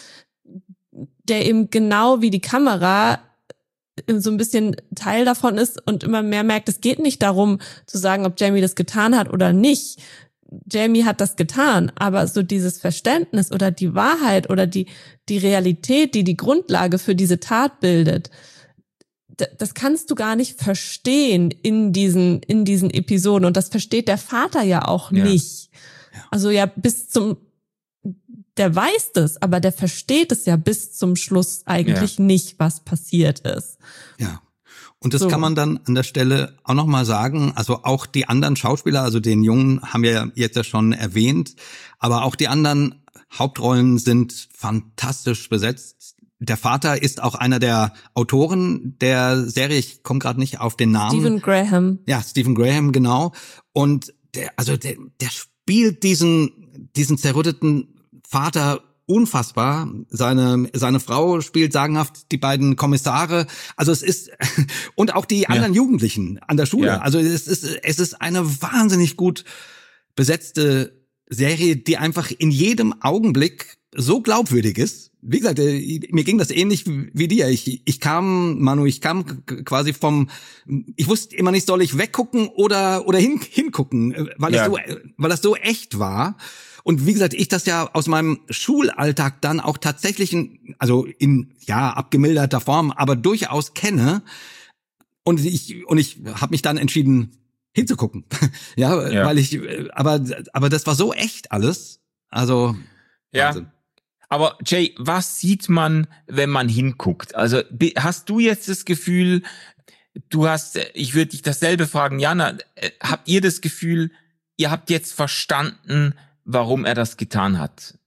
S4: der eben genau wie die Kamera so ein bisschen Teil davon ist und immer mehr merkt, es geht nicht darum zu sagen, ob Jamie das getan hat oder nicht. Jamie hat das getan, aber so dieses Verständnis oder die Wahrheit oder die, die Realität, die die Grundlage für diese Tat bildet, das kannst du gar nicht verstehen in diesen, in diesen Episoden. Und das versteht der Vater ja auch
S1: Ja.
S4: nicht. Also ja, bis zum, der weiß das, aber der versteht es ja bis zum Schluss eigentlich
S1: Ja.
S4: nicht, was passiert ist.
S3: Ja. Und das
S4: So.
S3: kann man dann an der Stelle auch nochmal sagen, also auch die anderen Schauspieler, also den Jungen haben wir ja jetzt ja schon erwähnt, aber auch die anderen Hauptrollen sind fantastisch besetzt. Der Vater ist auch einer der Autoren der Serie, ich komme gerade nicht auf den Namen.
S4: Stephen Graham.
S3: Ja, Stephen Graham, genau. Und der, also der, der spielt diesen, diesen zerrütteten Vater unfassbar. Seine, seine Frau spielt sagenhaft die beiden Kommissare. Also es ist, und auch die anderen Jugendlichen an der Schule.
S1: Ja.
S3: Also es ist, es ist eine wahnsinnig gut besetzte Serie, die einfach in jedem Augenblick so glaubwürdig ist. Wie gesagt, mir ging das ähnlich wie dir. Ich, ich kam, Manu, ich kam quasi vom, ich wusste immer nicht, soll ich weggucken oder, oder hin, hingucken, weil
S1: Ja.
S3: das so, weil das so echt war. Und wie gesagt, ich das ja aus meinem Schulalltag dann auch tatsächlich, in, also in, ja, abgemilderter Form, aber durchaus kenne. Und ich, und ich habe mich dann entschieden, hinzugucken. ja,
S1: Ja.
S3: weil ich, aber, aber das war so echt alles. Also,
S1: Ja.
S3: Wahnsinn.
S1: Aber Jay, was sieht man, wenn man hinguckt? Also bi- hast du jetzt das Gefühl, du hast, äh, ich würde dich dasselbe fragen, Jana, äh, habt ihr das Gefühl, ihr habt jetzt verstanden, warum er das getan hat?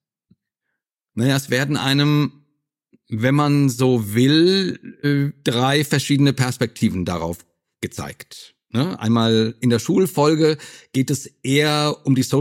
S3: Naja, es werden einem, wenn man so will, äh, drei verschiedene Perspektiven darauf gezeigt. Ne? Einmal in der Schulfolge geht es eher um die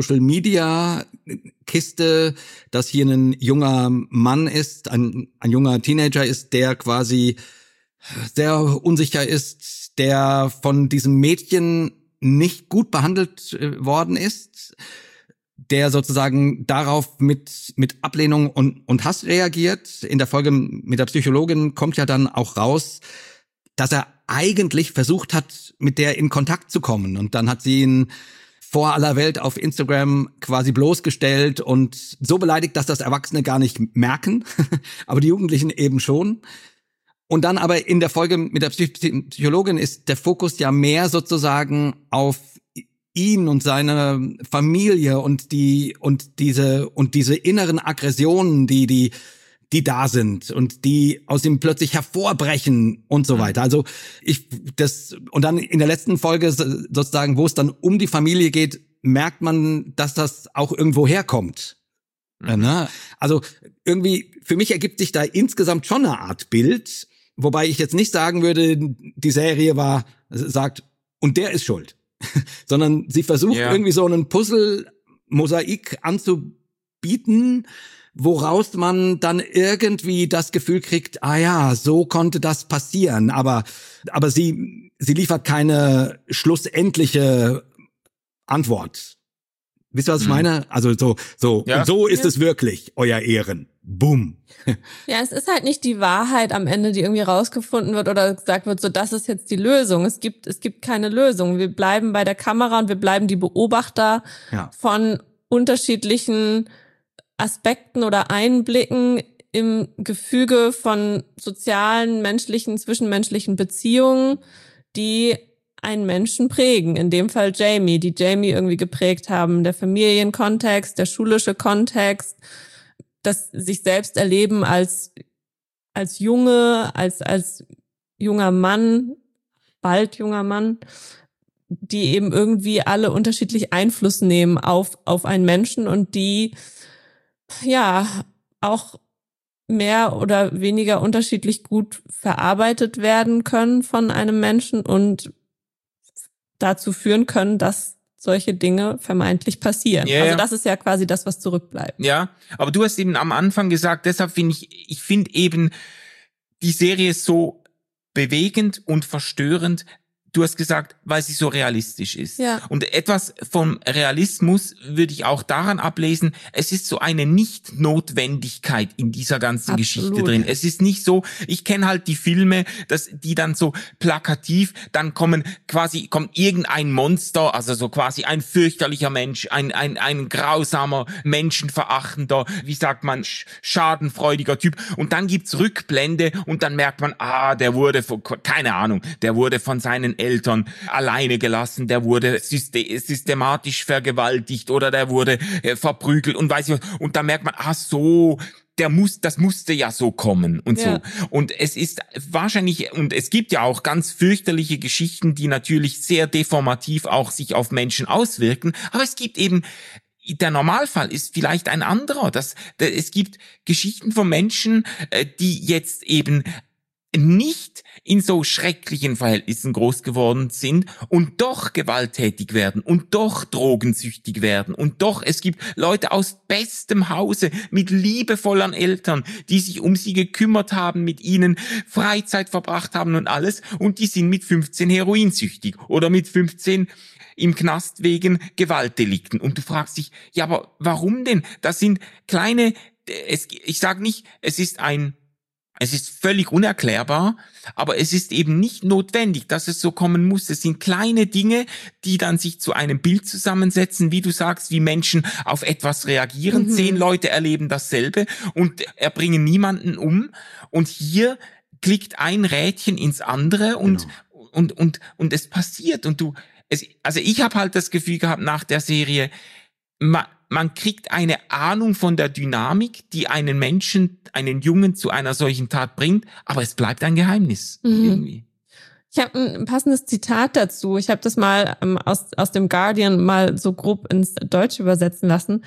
S3: Social-Media-Kiste, dass hier ein junger Mann ist, ein, ein junger Teenager ist, der quasi sehr unsicher ist, der von diesem Mädchen nicht gut behandelt äh, worden ist, der sozusagen darauf mit mit Ablehnung und und Hass reagiert. In der Folge mit der Psychologin kommt ja dann auch raus, dass er eigentlich versucht hat, mit der in Kontakt zu kommen. Und dann hat sie ihn vor aller Welt auf Instagram quasi bloßgestellt und so beleidigt, dass das Erwachsene gar nicht merken, aber die Jugendlichen eben schon. Und dann aber in der Folge mit der Psychologin ist der Fokus ja mehr sozusagen auf ihn und seine Familie und die und diese und diese inneren Aggressionen, die die die da sind und die aus ihm plötzlich hervorbrechen und so weiter. Also ich das und dann in der letzten Folge sozusagen, wo es dann um die Familie geht, merkt man, dass das auch irgendwo herkommt. Mhm. Ja, also irgendwie für mich ergibt sich da insgesamt schon eine Art Bild, wobei ich jetzt nicht sagen würde, die Serie war sagt und der ist schuld, sondern sie versucht
S1: ja.
S3: irgendwie so einen Puzzle-Mosaik anzubieten, woraus man dann irgendwie das Gefühl kriegt, ah ja, so konnte das passieren, aber aber sie sie liefert keine schlussendliche Antwort. Wisst ihr, was ich
S1: Mhm.
S3: meine? Also so so
S1: Ja.
S3: und so ist
S4: Ja.
S3: es wirklich, euer Ehren. Bumm.
S4: Ja, es ist halt nicht die Wahrheit am Ende, die irgendwie rausgefunden wird oder gesagt wird, so das ist jetzt die Lösung. Es gibt es gibt keine Lösung. Wir bleiben bei der Kamera und wir bleiben die Beobachter
S3: Ja.
S4: von unterschiedlichen Aspekten oder Einblicken im Gefüge von sozialen, menschlichen, zwischenmenschlichen Beziehungen, die einen Menschen prägen. In dem Fall Jamie, die Jamie irgendwie geprägt haben. Der Familienkontext, der schulische Kontext, das sich selbst erleben als, als Junge, als, als junger Mann, bald junger Mann, die eben irgendwie alle unterschiedlich Einfluss nehmen auf, auf einen Menschen und die, ja, auch mehr oder weniger unterschiedlich gut verarbeitet werden können von einem Menschen und dazu führen können, dass solche Dinge vermeintlich passieren.
S1: Ja,
S4: also
S1: ja.
S4: das ist ja quasi das, was zurückbleibt.
S1: Ja, aber du hast eben am Anfang gesagt, deshalb finde ich, ich finde eben die Serie so bewegend und verstörend. Du hast gesagt, weil sie so realistisch ist.
S4: Ja.
S1: Und etwas vom Realismus würde ich auch daran ablesen, es ist so eine Nicht-Notwendigkeit in dieser ganzen
S4: Absolut.
S1: Geschichte drin. Es ist nicht so, ich kenne halt die Filme, dass die dann so plakativ, dann kommen quasi, kommt irgendein Monster, also so quasi ein fürchterlicher Mensch, ein, ein, ein grausamer, menschenverachtender, wie sagt man, sch- schadenfreudiger Typ. Und dann gibt's Rückblende und dann merkt man, ah, der wurde von, keine Ahnung, der wurde von seinen Eltern alleine gelassen, der wurde systematisch vergewaltigt oder der wurde äh, verprügelt und weiß ich was. Und da merkt man, ach so, der muss, das musste ja so kommen und
S4: Ja.
S1: so. Und es ist wahrscheinlich, und es gibt ja auch ganz fürchterliche Geschichten, die natürlich sehr deformativ auch sich auf Menschen auswirken, aber es gibt eben der Normalfall ist vielleicht ein anderer. Das, es gibt Geschichten von Menschen, äh, die jetzt eben nicht in so schrecklichen Verhältnissen groß geworden sind und doch gewalttätig werden und doch drogensüchtig werden und doch, es gibt Leute aus bestem Hause mit liebevollen Eltern, die sich um sie gekümmert haben, mit ihnen Freizeit verbracht haben und alles und die sind mit fünfzehn heroinsüchtig oder mit fünfzehn im Knast wegen Gewaltdelikten und du fragst dich, ja, aber warum denn? Das sind kleine, es, ich sag nicht, es ist ein Es ist völlig unerklärbar, aber es ist eben nicht notwendig, dass es so kommen muss. Es sind kleine Dinge, die dann sich zu einem Bild zusammensetzen, wie du sagst, wie Menschen auf etwas reagieren.
S4: Mhm.
S1: Zehn Leute erleben dasselbe und erbringen niemanden um. Und hier klickt ein Rädchen ins andere und
S3: Genau.
S1: und und und es passiert. Und du, es, also ich habe halt das Gefühl gehabt nach der Serie, man, man kriegt eine Ahnung von der Dynamik, die einen Menschen, einen Jungen zu einer solchen Tat bringt, aber es bleibt ein Geheimnis.
S4: Mhm.
S1: Irgendwie.
S4: Ich habe ein passendes Zitat dazu. Ich habe das mal ähm, aus, aus dem Guardian mal so grob ins Deutsche übersetzen lassen.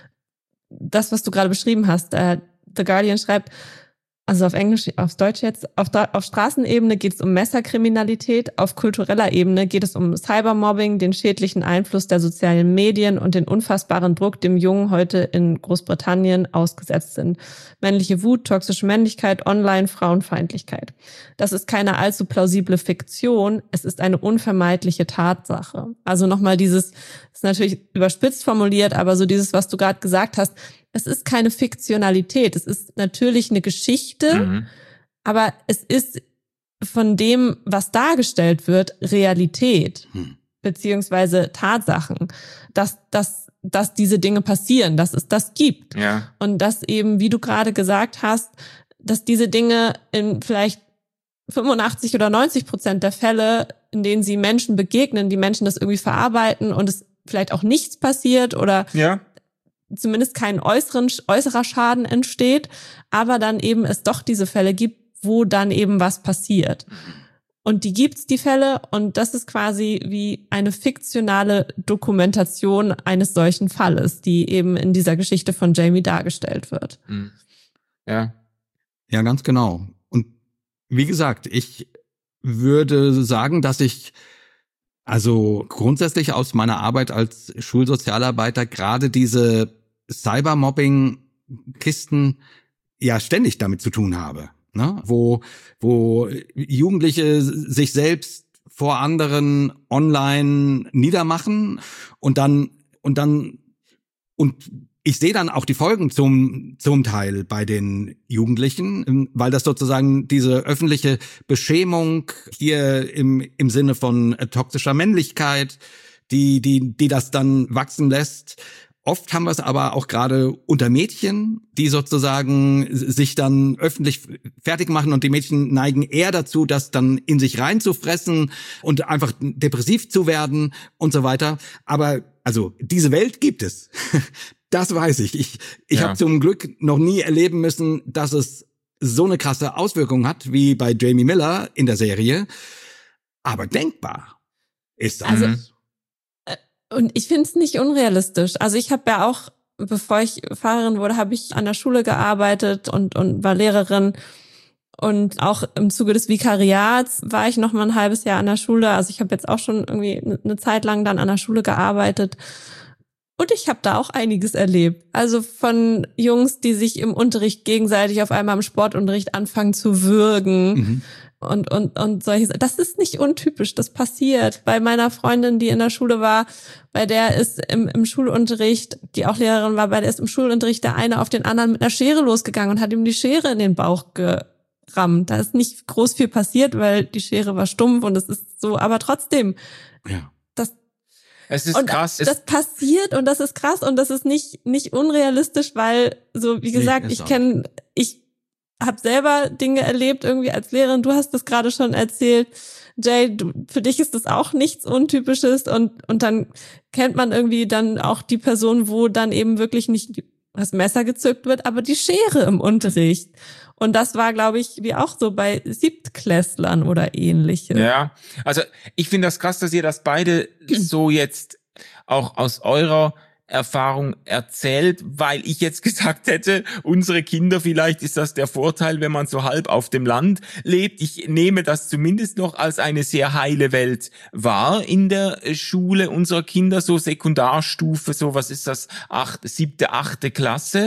S4: Das, was du gerade beschrieben hast, äh, The Guardian schreibt, also auf Englisch, aufs Deutsch jetzt, auf, auf Straßenebene geht es um Messerkriminalität, auf kultureller Ebene geht es um Cybermobbing, den schädlichen Einfluss der sozialen Medien und den unfassbaren Druck, dem Jungen heute in Großbritannien ausgesetzt sind. Männliche Wut, toxische Männlichkeit, Online, Frauenfeindlichkeit. Das ist keine allzu plausible Fiktion, es ist eine unvermeidliche Tatsache. Also nochmal dieses, ist natürlich überspitzt formuliert, aber so dieses, was du gerade gesagt hast, es ist keine Fiktionalität, es ist natürlich eine Geschichte,
S1: Mhm.
S4: aber es ist von dem, was dargestellt wird, Realität,
S3: Hm.
S4: beziehungsweise Tatsachen, dass, dass, dass diese Dinge passieren, dass es das gibt.
S1: Ja.
S4: Und dass eben, wie du gerade gesagt hast, dass diese Dinge in vielleicht fünfundachtzig oder neunzig Prozent der Fälle, in denen sie Menschen begegnen, die Menschen das irgendwie verarbeiten und es vielleicht auch nichts passiert oder
S1: Ja.
S4: zumindest kein äußeren, äußerer Schaden entsteht, aber dann eben es doch diese Fälle gibt, wo dann eben was passiert. Und die gibt's, die Fälle, und das ist quasi wie eine fiktionale Dokumentation eines solchen Falles, die eben in dieser Geschichte von Jamie dargestellt wird.
S1: Mhm. Ja.
S3: Ja, ganz genau. Und wie gesagt, ich würde sagen, dass ich also grundsätzlich aus meiner Arbeit als Schulsozialarbeiter gerade diese Cybermobbing-Kisten ja ständig damit zu tun habe, ne? Wo, wo Jugendliche sich selbst vor anderen online niedermachen und dann, und dann, und ich sehe dann auch die Folgen zum, zum Teil bei den Jugendlichen, weil das sozusagen diese öffentliche Beschämung hier im, im Sinne von toxischer Männlichkeit, die, die, die das dann wachsen lässt. Oft haben wir es aber auch gerade unter Mädchen, die sozusagen sich dann öffentlich fertig machen und die Mädchen neigen eher dazu, das dann in sich reinzufressen und einfach depressiv zu werden und so weiter. Aber also diese Welt gibt es. Das weiß ich. Ich, ich
S1: ja.
S3: habe zum Glück noch nie erleben müssen, dass es so eine krasse Auswirkung hat wie bei Jamie Miller in der Serie. Aber denkbar ist das.
S4: Also, und ich finde es nicht unrealistisch. Also ich habe ja auch, bevor ich Fahrerin wurde, habe ich an der Schule gearbeitet und und war Lehrerin. Und auch im Zuge des Vikariats war ich noch mal ein halbes Jahr an der Schule. Also ich habe jetzt auch schon irgendwie eine Zeit lang dann an der Schule gearbeitet. Und ich habe da auch einiges erlebt. Also von Jungs, die sich im Unterricht gegenseitig auf einmal im Sportunterricht anfangen zu würgen. Mhm. Und, und, und solche, das ist nicht untypisch, das passiert. Bei meiner Freundin, die in der Schule war, bei der ist im, im Schulunterricht, die auch Lehrerin war, bei der ist im Schulunterricht der eine auf den anderen mit einer Schere losgegangen und hat ihm die Schere in den Bauch gerammt. Da ist nicht groß viel passiert, weil die Schere war stumpf und es ist so, aber trotzdem,
S3: ja.
S4: das,
S1: es ist
S4: und
S1: krass.
S4: Das passiert und das ist krass und das ist nicht, nicht unrealistisch, weil, so, wie gesagt, nee, ich kenne, ich, habe selber Dinge erlebt irgendwie als Lehrerin. Du hast das gerade schon erzählt. Jay, du, für dich ist das auch nichts Untypisches und und dann kennt man irgendwie dann auch die Person, wo dann eben wirklich nicht das Messer gezückt wird, aber die Schere im Unterricht. Und das war, glaube ich, wie auch so bei Siebtklässlern oder Ähnliches.
S1: Ja, also ich finde das krass, dass ihr das beide so jetzt auch aus eurer Erfahrung erzählt, weil ich jetzt gesagt hätte, unsere Kinder, vielleicht ist das der Vorteil, wenn man so halb auf dem Land lebt. Ich nehme das zumindest noch als eine sehr heile Welt wahr in der Schule unserer Kinder, so Sekundarstufe, so was ist das, achte, siebte, achte Klasse.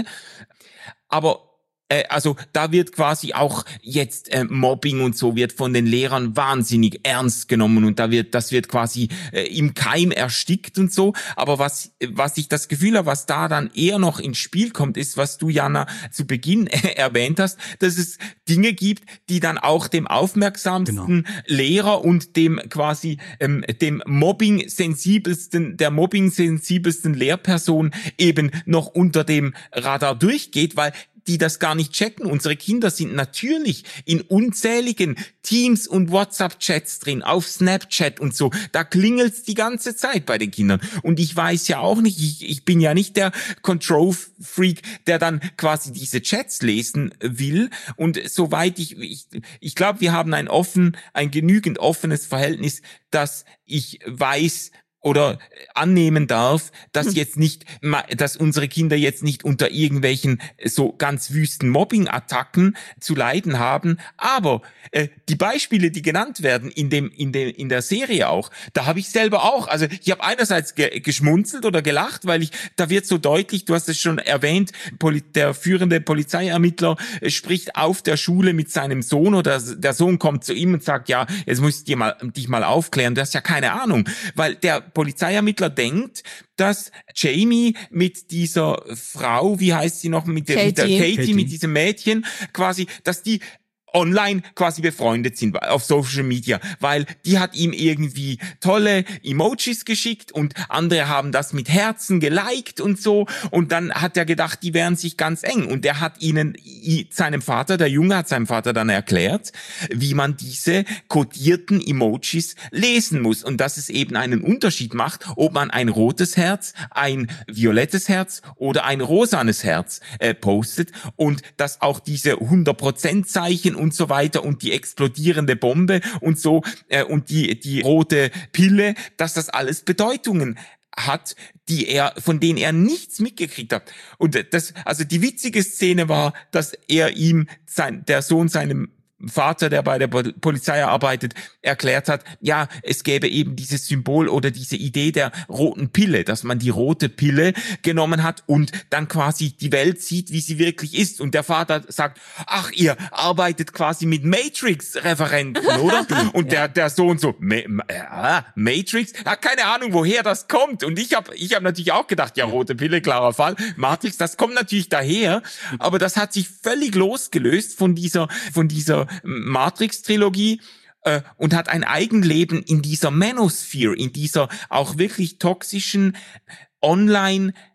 S1: Aber also da wird quasi auch jetzt äh, Mobbing und so wird von den Lehrern wahnsinnig ernst genommen und da wird das wird quasi äh, im Keim erstickt und so. Aber was was ich das Gefühl habe, was da dann eher noch ins Spiel kommt, ist, was du, Jana, zu Beginn äh, erwähnt hast, dass es Dinge gibt, die dann auch dem aufmerksamsten genau. Lehrer und dem quasi ähm, dem Mobbing sensibelsten der Mobbing sensibelsten Lehrperson eben noch unter dem Radar durchgeht, weil die das gar nicht checken. Unsere Kinder sind natürlich in unzähligen Teams und WhatsApp-Chats drin, auf Snapchat und so. Da klingelt's die ganze Zeit bei den Kindern. Und ich weiß ja auch nicht, ich, ich bin ja nicht der Control-Freak, der dann quasi diese Chats lesen will. Und soweit ich, ich, ich glaube, wir haben ein offen, ein genügend offenes Verhältnis, dass ich weiß, oder annehmen darf, dass jetzt nicht, dass unsere Kinder jetzt nicht unter irgendwelchen so ganz wüsten Mobbing-Attacken zu leiden haben. Aber äh, die Beispiele, die genannt werden in dem in dem in der Serie auch, da habe ich selber auch. Also ich habe einerseits ge- geschmunzelt oder gelacht, weil ich da wird so deutlich. Du hast es schon erwähnt. Poli- der führende Polizeiermittler äh, spricht auf der Schule mit seinem Sohn oder der Sohn kommt zu ihm und sagt: Ja, jetzt muss ich dir mal dich mal aufklären. Du hast ja keine Ahnung, weil der Polizeiermittler denkt, dass Jamie mit dieser Frau, wie heißt sie noch, mit der, mit der Katie, Katie, mit diesem Mädchen, quasi, dass die online quasi befreundet sind auf Social Media, weil die hat ihm irgendwie tolle Emojis geschickt und andere haben das mit Herzen geliked und so und dann hat er gedacht, die wären sich ganz eng und er hat ihnen, seinem Vater, der Junge hat seinem Vater dann erklärt, wie man diese kodierten Emojis lesen muss und dass es eben einen Unterschied macht, ob man ein rotes Herz, ein violettes Herz oder ein rosanes Herz äh, postet und dass auch diese hundert Prozent Zeichen und so weiter und die explodierende Bombe und so äh, und die die rote Pille, dass das alles Bedeutungen hat, die er von denen er nichts mitgekriegt hat. Und das, also die witzige Szene war, dass er ihm sein der Sohn seinem Vater, der bei der Polizei arbeitet, erklärt hat, ja, es gäbe eben dieses Symbol oder diese Idee der roten Pille, dass man die rote Pille genommen hat und dann quasi die Welt sieht, wie sie wirklich ist. Und der Vater sagt, ach, ihr arbeitet quasi mit Matrix-Referenten, oder? Und der der Sohn so, Ma- äh, Matrix? Ja, keine Ahnung, woher das kommt. Und ich habe ich hab natürlich auch gedacht, ja, rote Pille, klarer Fall. Matrix, das kommt natürlich daher. Aber das hat sich völlig losgelöst von dieser von dieser Matrix-Trilogie äh, und hat ein Eigenleben in dieser Manosphere, in dieser auch wirklich toxischen Online-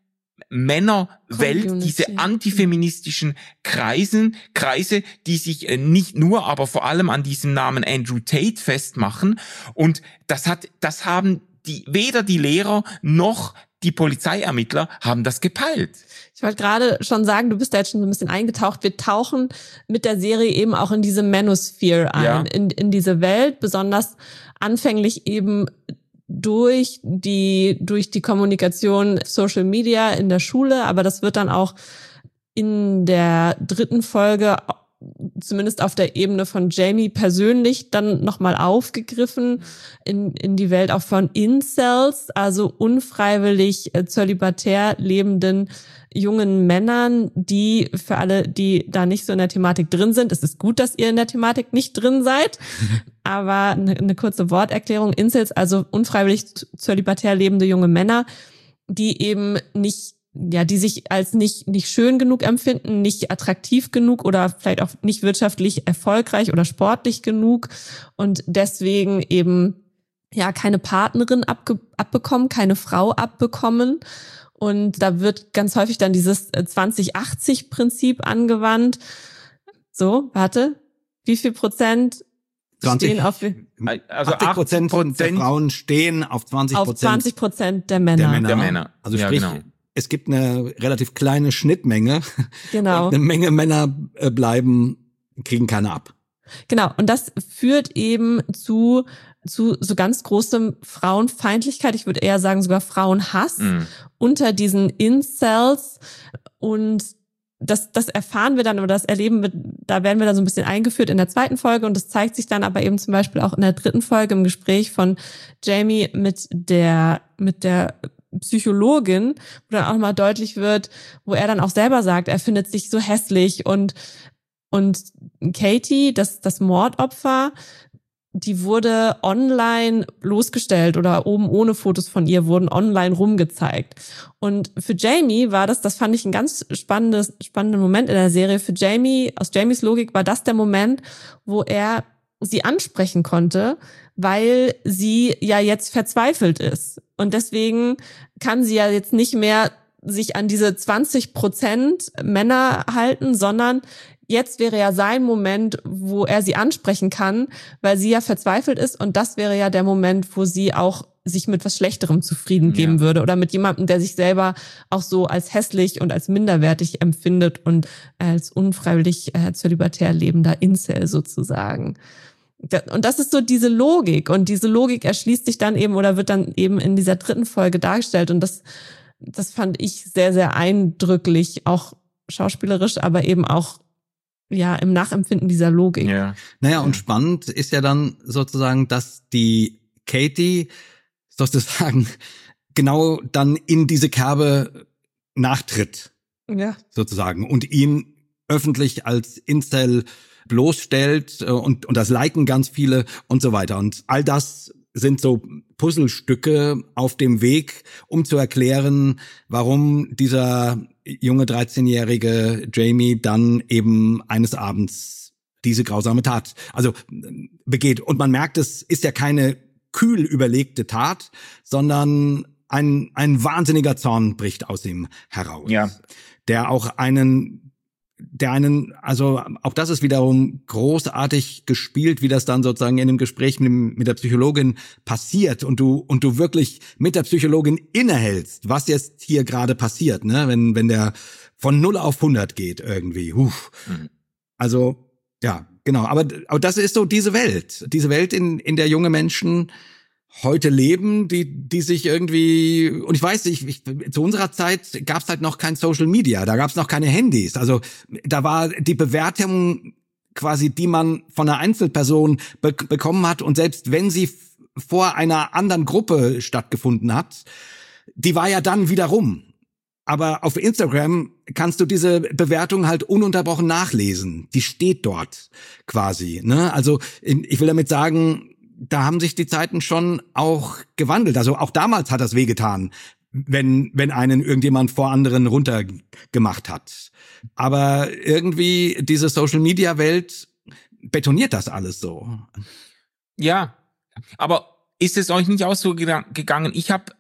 S1: Männerwelt,
S4: Community.
S1: diese antifeministischen Kreisen, Kreise, die sich äh, nicht nur, aber vor allem an diesem Namen Andrew Tate festmachen. Und das hat, das haben die, weder die Lehrer noch die Polizeiermittler haben das gepeilt.
S4: Ich wollte gerade schon sagen, du bist da jetzt schon so ein bisschen eingetaucht. Wir tauchen mit der Serie eben auch in diese Manosphere ein,
S1: Ja.
S4: in, in diese Welt, besonders anfänglich eben durch die, durch die Kommunikation Social Media in der Schule, aber das wird dann auch in der dritten Folge zumindest auf der Ebene von Jamie persönlich dann nochmal aufgegriffen in, in die Welt auch von Incels, also unfreiwillig äh, zölibatär lebenden jungen Männern, die für alle, die da nicht so in der Thematik drin sind, es ist gut, dass ihr in der Thematik nicht drin seid, aber eine, eine kurze Worterklärung, Incels, also unfreiwillig zölibatär lebende junge Männer, die eben nicht ja, die sich als nicht nicht schön genug empfinden, nicht attraktiv genug oder vielleicht auch nicht wirtschaftlich erfolgreich oder sportlich genug und deswegen eben ja keine Partnerin abge- abbekommen, keine Frau abbekommen. Und da wird ganz häufig dann dieses zwanzig achtzig Prinzip angewandt. So, warte, wie viel Prozent
S3: zwanzig,
S4: stehen auf
S1: Also
S3: achtzig Prozent der Frauen stehen auf zwanzig Prozent
S4: auf zwanzig Prozent der Männer.
S3: der Männer.
S1: Der Männer.
S3: Also
S1: Ja,
S3: sprich,
S1: genau.
S3: es gibt eine relativ kleine Schnittmenge.
S4: Genau.
S3: Und eine Menge Männer äh, bleiben, kriegen keine ab.
S4: Genau, und das führt eben zu zu so ganz großem Frauenfeindlichkeit, ich würde eher sagen sogar Frauenhass
S1: Mhm.
S4: unter diesen Incels und das das erfahren wir dann oder das erleben wir, da werden wir dann so ein bisschen eingeführt in der zweiten Folge und das zeigt sich dann aber eben zum Beispiel auch in der dritten Folge im Gespräch von Jamie mit der mit der Psychologin, wo dann auch mal deutlich wird, wo er dann auch selber sagt, er findet sich so hässlich und und Katie, das das Mordopfer, die wurde online bloßgestellt oder oben ohne Fotos von ihr wurden online rumgezeigt. Und für Jamie war das, das fand ich ein ganz spannendes, spannender Moment in der Serie. Für Jamie, aus Jamies Logik war das der Moment, wo er sie ansprechen konnte, weil sie ja jetzt verzweifelt ist. Und deswegen kann sie ja jetzt nicht mehr sich an diese zwanzig Prozent Männer halten, sondern jetzt wäre ja sein Moment, wo er sie ansprechen kann, weil sie ja verzweifelt ist und das wäre ja der Moment, wo sie auch sich mit was Schlechterem zufrieden geben
S1: Ja.
S4: würde oder mit jemandem, der sich selber auch so als hässlich und als minderwertig empfindet und als unfreiwillig äh, zölibatär lebender Incel sozusagen. Da- Und das ist so diese Logik und diese Logik erschließt sich dann eben oder wird dann eben in dieser dritten Folge dargestellt und das, das fand ich sehr, sehr eindrücklich, auch schauspielerisch, aber eben auch ja im Nachempfinden dieser Logik.
S1: Ja.
S3: Naja, und
S1: Ja.
S3: spannend ist ja dann sozusagen, dass die Katie sozusagen genau dann in diese Kerbe nachtritt,
S4: Ja.
S3: sozusagen, und ihn öffentlich als Incel bloßstellt äh, und, und das liken ganz viele und so weiter. Und all das sind so Puzzlestücke auf dem Weg, um zu erklären, warum dieser junge dreizehnjährige Jamie dann eben eines Abends diese grausame Tat, also äh, begeht. Und man merkt, es ist ja keine kühl überlegte Tat, sondern ein, ein wahnsinniger Zorn bricht aus ihm heraus.
S1: Ja.
S3: Der auch einen, der einen, also auch das ist wiederum großartig gespielt, wie das dann sozusagen in dem Gespräch mit, dem, mit der Psychologin passiert und du und du wirklich mit der Psychologin innehältst, was jetzt hier gerade passiert, ne, wenn wenn der von null auf hundert geht irgendwie. Huh.
S1: Mhm.
S3: Also ja, genau. Aber aber das ist so diese Welt, diese Welt, in in der junge Menschen heute leben, die die sich irgendwie, und ich weiß, ich, ich zu unserer Zeit gab es halt noch kein Social Media, da gab es noch keine Handys, also da war die Bewertung quasi, die man von einer Einzelperson be- bekommen hat, und selbst wenn sie f- vor einer anderen Gruppe stattgefunden hat, die war ja dann wieder rum. Aber auf Instagram kannst du diese Bewertung halt ununterbrochen nachlesen. Die steht dort quasi, ne? Also ich will damit sagen, da haben sich die Zeiten schon auch gewandelt. Also auch damals hat das wehgetan, wenn wenn einen irgendjemand vor anderen runtergemacht hat. Aber irgendwie diese Social-Media-Welt betoniert das alles so.
S1: Ja, aber ist es euch nicht auch so gega- gegangen? Ich habe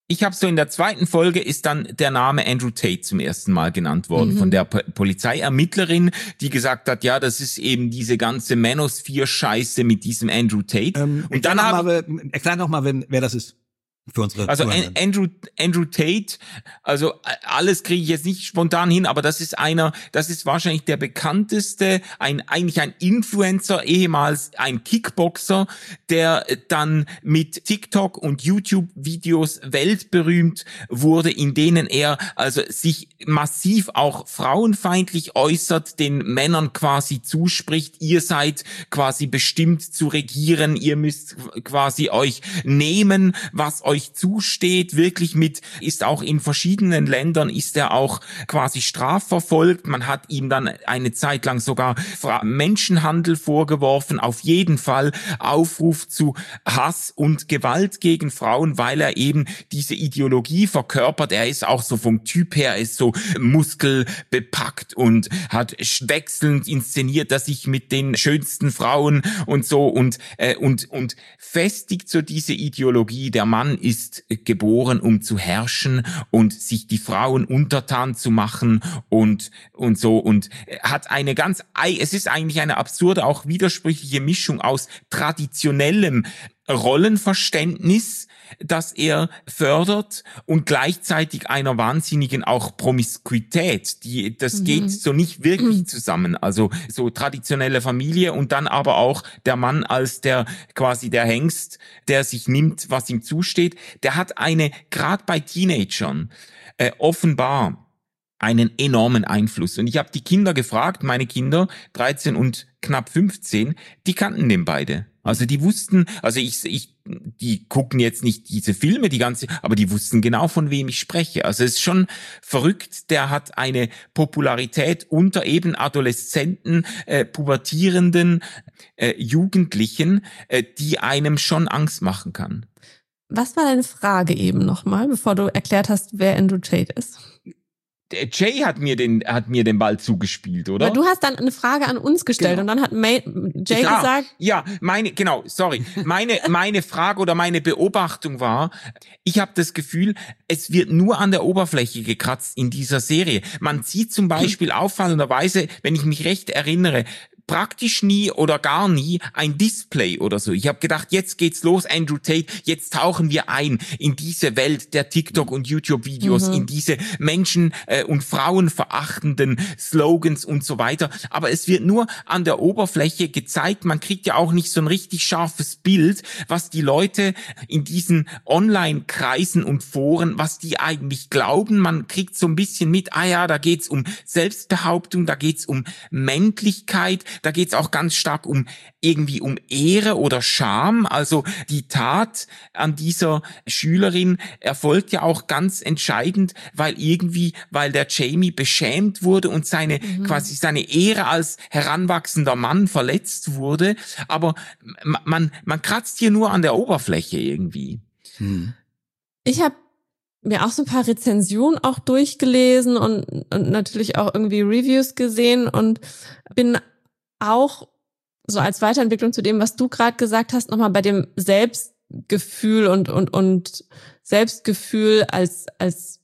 S1: Ich habe so in der zweiten Folge ist dann der Name Andrew Tate zum ersten Mal genannt worden, mhm. von der Po- Polizeiermittlerin, die gesagt hat, ja, das ist eben diese ganze Manosphere-Scheiße mit diesem Andrew Tate.
S3: Ähm,
S1: und dann habe
S3: erklär noch mal, wer, wer das ist. Für unsere
S1: also An- Andrew Andrew Tate, also alles kriege ich jetzt nicht spontan hin, aber das ist einer, das ist wahrscheinlich der bekannteste, ein eigentlich ein Influencer, ehemals ein Kickboxer, der dann mit TikTok und YouTube-Videos weltberühmt wurde, in denen er also sich massiv auch frauenfeindlich äußert, den Männern quasi zuspricht, ihr seid quasi bestimmt zu regieren, ihr müsst quasi euch nehmen, was euch euch zusteht, wirklich mit, ist auch in verschiedenen Ländern, ist er auch quasi strafverfolgt. Man hat ihm dann eine Zeit lang sogar Menschenhandel vorgeworfen. Auf jeden Fall Aufruf zu Hass und Gewalt gegen Frauen, weil er eben diese Ideologie verkörpert. Er ist auch so vom Typ her, ist so muskelbepackt und hat wechselnd inszeniert, dass sich mit den schönsten Frauen und so und, äh, und, und festigt so diese Ideologie. Der Mann ist geboren, um zu herrschen und sich die Frauen untertan zu machen und und so und hat eine ganz, es ist eigentlich eine absurde, auch widersprüchliche Mischung aus traditionellem Rollenverständnis, das er fördert und gleichzeitig einer wahnsinnigen auch Promiskuität, die das mhm. geht so nicht wirklich zusammen, also so traditionelle Familie und dann aber auch der Mann als der quasi der Hengst, der sich nimmt, was ihm zusteht, der hat eine, gerade bei Teenagern, äh, offenbar einen enormen Einfluss. Und ich habe die Kinder gefragt, meine Kinder, dreizehn und knapp fünfzehn, die kannten den beide. Also die wussten, also ich, ich, die gucken jetzt nicht diese Filme, die ganze, aber die wussten genau, von wem ich spreche. Also es ist schon verrückt, der hat eine Popularität unter eben Adoleszenten, äh, pubertierenden äh, Jugendlichen, äh, die einem schon Angst machen kann.
S4: Was war deine Frage eben nochmal, bevor du erklärt hast, wer Andrew Tate ist?
S1: Jay hat mir den hat mir den Ball zugespielt, oder?
S4: Aber du hast dann eine Frage an uns gestellt, genau. Und dann hat May, Jay ja, gesagt,
S1: ja, meine genau, sorry, meine meine Frage oder meine Beobachtung war, ich habe das Gefühl, es wird nur an der Oberfläche gekratzt in dieser Serie. Man sieht zum Beispiel auffallenderweise, wenn ich mich recht erinnere, praktisch nie oder gar nie ein Display oder so. Ich habe gedacht, jetzt geht's los, Andrew Tate, jetzt tauchen wir ein in diese Welt der TikTok- und YouTube-Videos, mhm. in diese Menschen- äh, und frauenverachtenden Slogans und so weiter. Aber es wird nur an der Oberfläche gezeigt. Man kriegt ja auch nicht so ein richtig scharfes Bild, was die Leute in diesen Online-Kreisen und Foren, was die eigentlich glauben. Man kriegt so ein bisschen mit, ah ja, da geht's um Selbstbehauptung, da geht's um Männlichkeit, da geht es auch ganz stark um irgendwie um Ehre oder Scham. Also die Tat an dieser Schülerin erfolgt ja auch ganz entscheidend, weil irgendwie, weil der Jamie beschämt wurde und seine mhm. quasi seine Ehre als heranwachsender Mann verletzt wurde. Aber man man kratzt hier nur an der Oberfläche irgendwie.
S4: Hm. Ich habe mir auch so ein paar Rezensionen auch durchgelesen und, und natürlich auch irgendwie Reviews gesehen und bin auch so als Weiterentwicklung zu dem, was du gerade gesagt hast, nochmal bei dem Selbstgefühl und und und Selbstgefühl als als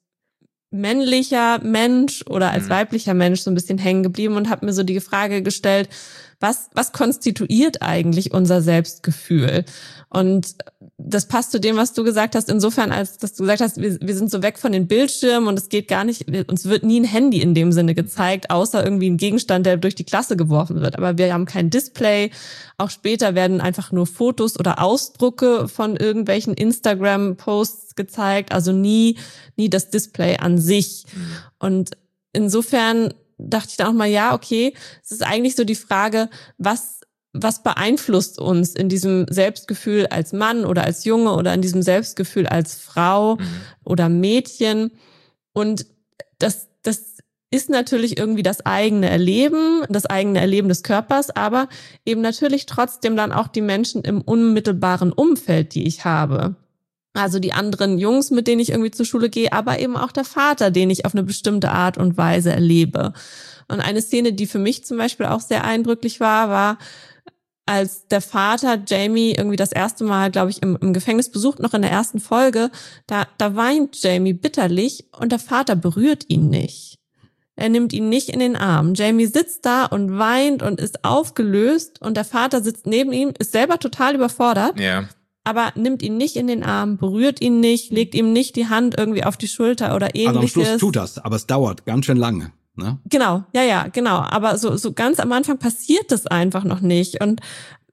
S4: männlicher Mensch oder als mhm. weiblicher Mensch so ein bisschen hängen geblieben und habe mir so die Frage gestellt, was was konstituiert eigentlich unser Selbstgefühl? Und das passt zu dem, was du gesagt hast, insofern, als dass du gesagt hast, wir, wir sind so weg von den Bildschirmen und es geht gar nicht, uns wird nie ein Handy in dem Sinne gezeigt, außer irgendwie ein Gegenstand, der durch die Klasse geworfen wird. Aber wir haben kein Display. Auch später werden einfach nur Fotos oder Ausdrucke von irgendwelchen Instagram-Posts gezeigt, also nie, nie das Display an sich. Und insofern dachte ich dann auch mal, ja, okay, es ist eigentlich so die Frage, was was beeinflusst uns in diesem Selbstgefühl als Mann oder als Junge oder in diesem Selbstgefühl als Frau mhm. oder Mädchen? Und das, das ist natürlich irgendwie das eigene Erleben, das eigene Erleben des Körpers, aber eben natürlich trotzdem dann auch die Menschen im unmittelbaren Umfeld, die ich habe. Also die anderen Jungs, mit denen ich irgendwie zur Schule gehe, aber eben auch der Vater, den ich auf eine bestimmte Art und Weise erlebe. Und eine Szene, die für mich zum Beispiel auch sehr eindrücklich war, war, als der Vater Jamie irgendwie das erste Mal, glaube ich, im, im Gefängnis besucht, noch in der ersten Folge, da, da weint Jamie bitterlich und der Vater berührt ihn nicht. Er nimmt ihn nicht in den Arm. Jamie sitzt da und weint und ist aufgelöst und der Vater sitzt neben ihm, ist selber total überfordert,
S1: Ja.
S4: aber nimmt ihn nicht in den Arm, berührt ihn nicht, legt ihm nicht die Hand irgendwie auf die Schulter oder ähnliches.
S3: Also am Schluss tut das, aber es dauert ganz schön lange. Ne?
S4: Genau, ja, ja, genau. Aber so, so ganz am Anfang passiert das einfach noch nicht. Und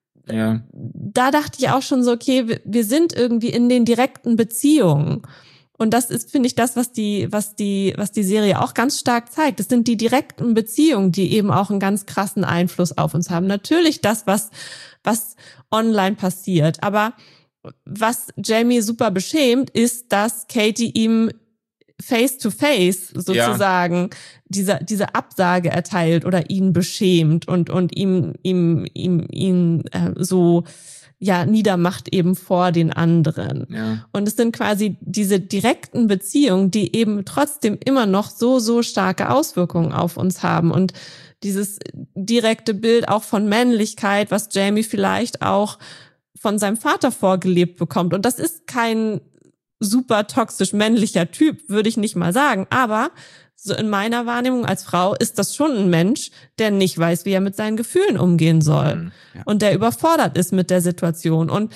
S1: Ja.
S4: da dachte ich auch schon so, okay, wir, wir sind irgendwie in den direkten Beziehungen. Und das ist, finde ich, das, was die, was die, was die Serie auch ganz stark zeigt. Das sind die direkten Beziehungen, die eben auch einen ganz krassen Einfluss auf uns haben. Natürlich das, was, was online passiert. Aber was Jamie super beschämt, ist, dass Katie ihm face to face sozusagen ja. diese, diese Absage erteilt oder ihn beschämt und, und ihm, ihm, ihm, ihn äh, so, ja, niedermacht eben vor den anderen.
S1: Ja.
S4: Und es sind quasi diese direkten Beziehungen, die eben trotzdem immer noch so, so starke Auswirkungen auf uns haben. Und dieses direkte Bild auch von Männlichkeit, was Jamie vielleicht auch von seinem Vater vorgelebt bekommt. Und das ist kein super toxisch männlicher Typ, würde ich nicht mal sagen. Aber so in meiner Wahrnehmung als Frau ist das schon ein Mensch, der nicht weiß, wie er mit seinen Gefühlen umgehen soll. Ja. Und der überfordert ist mit der Situation. Und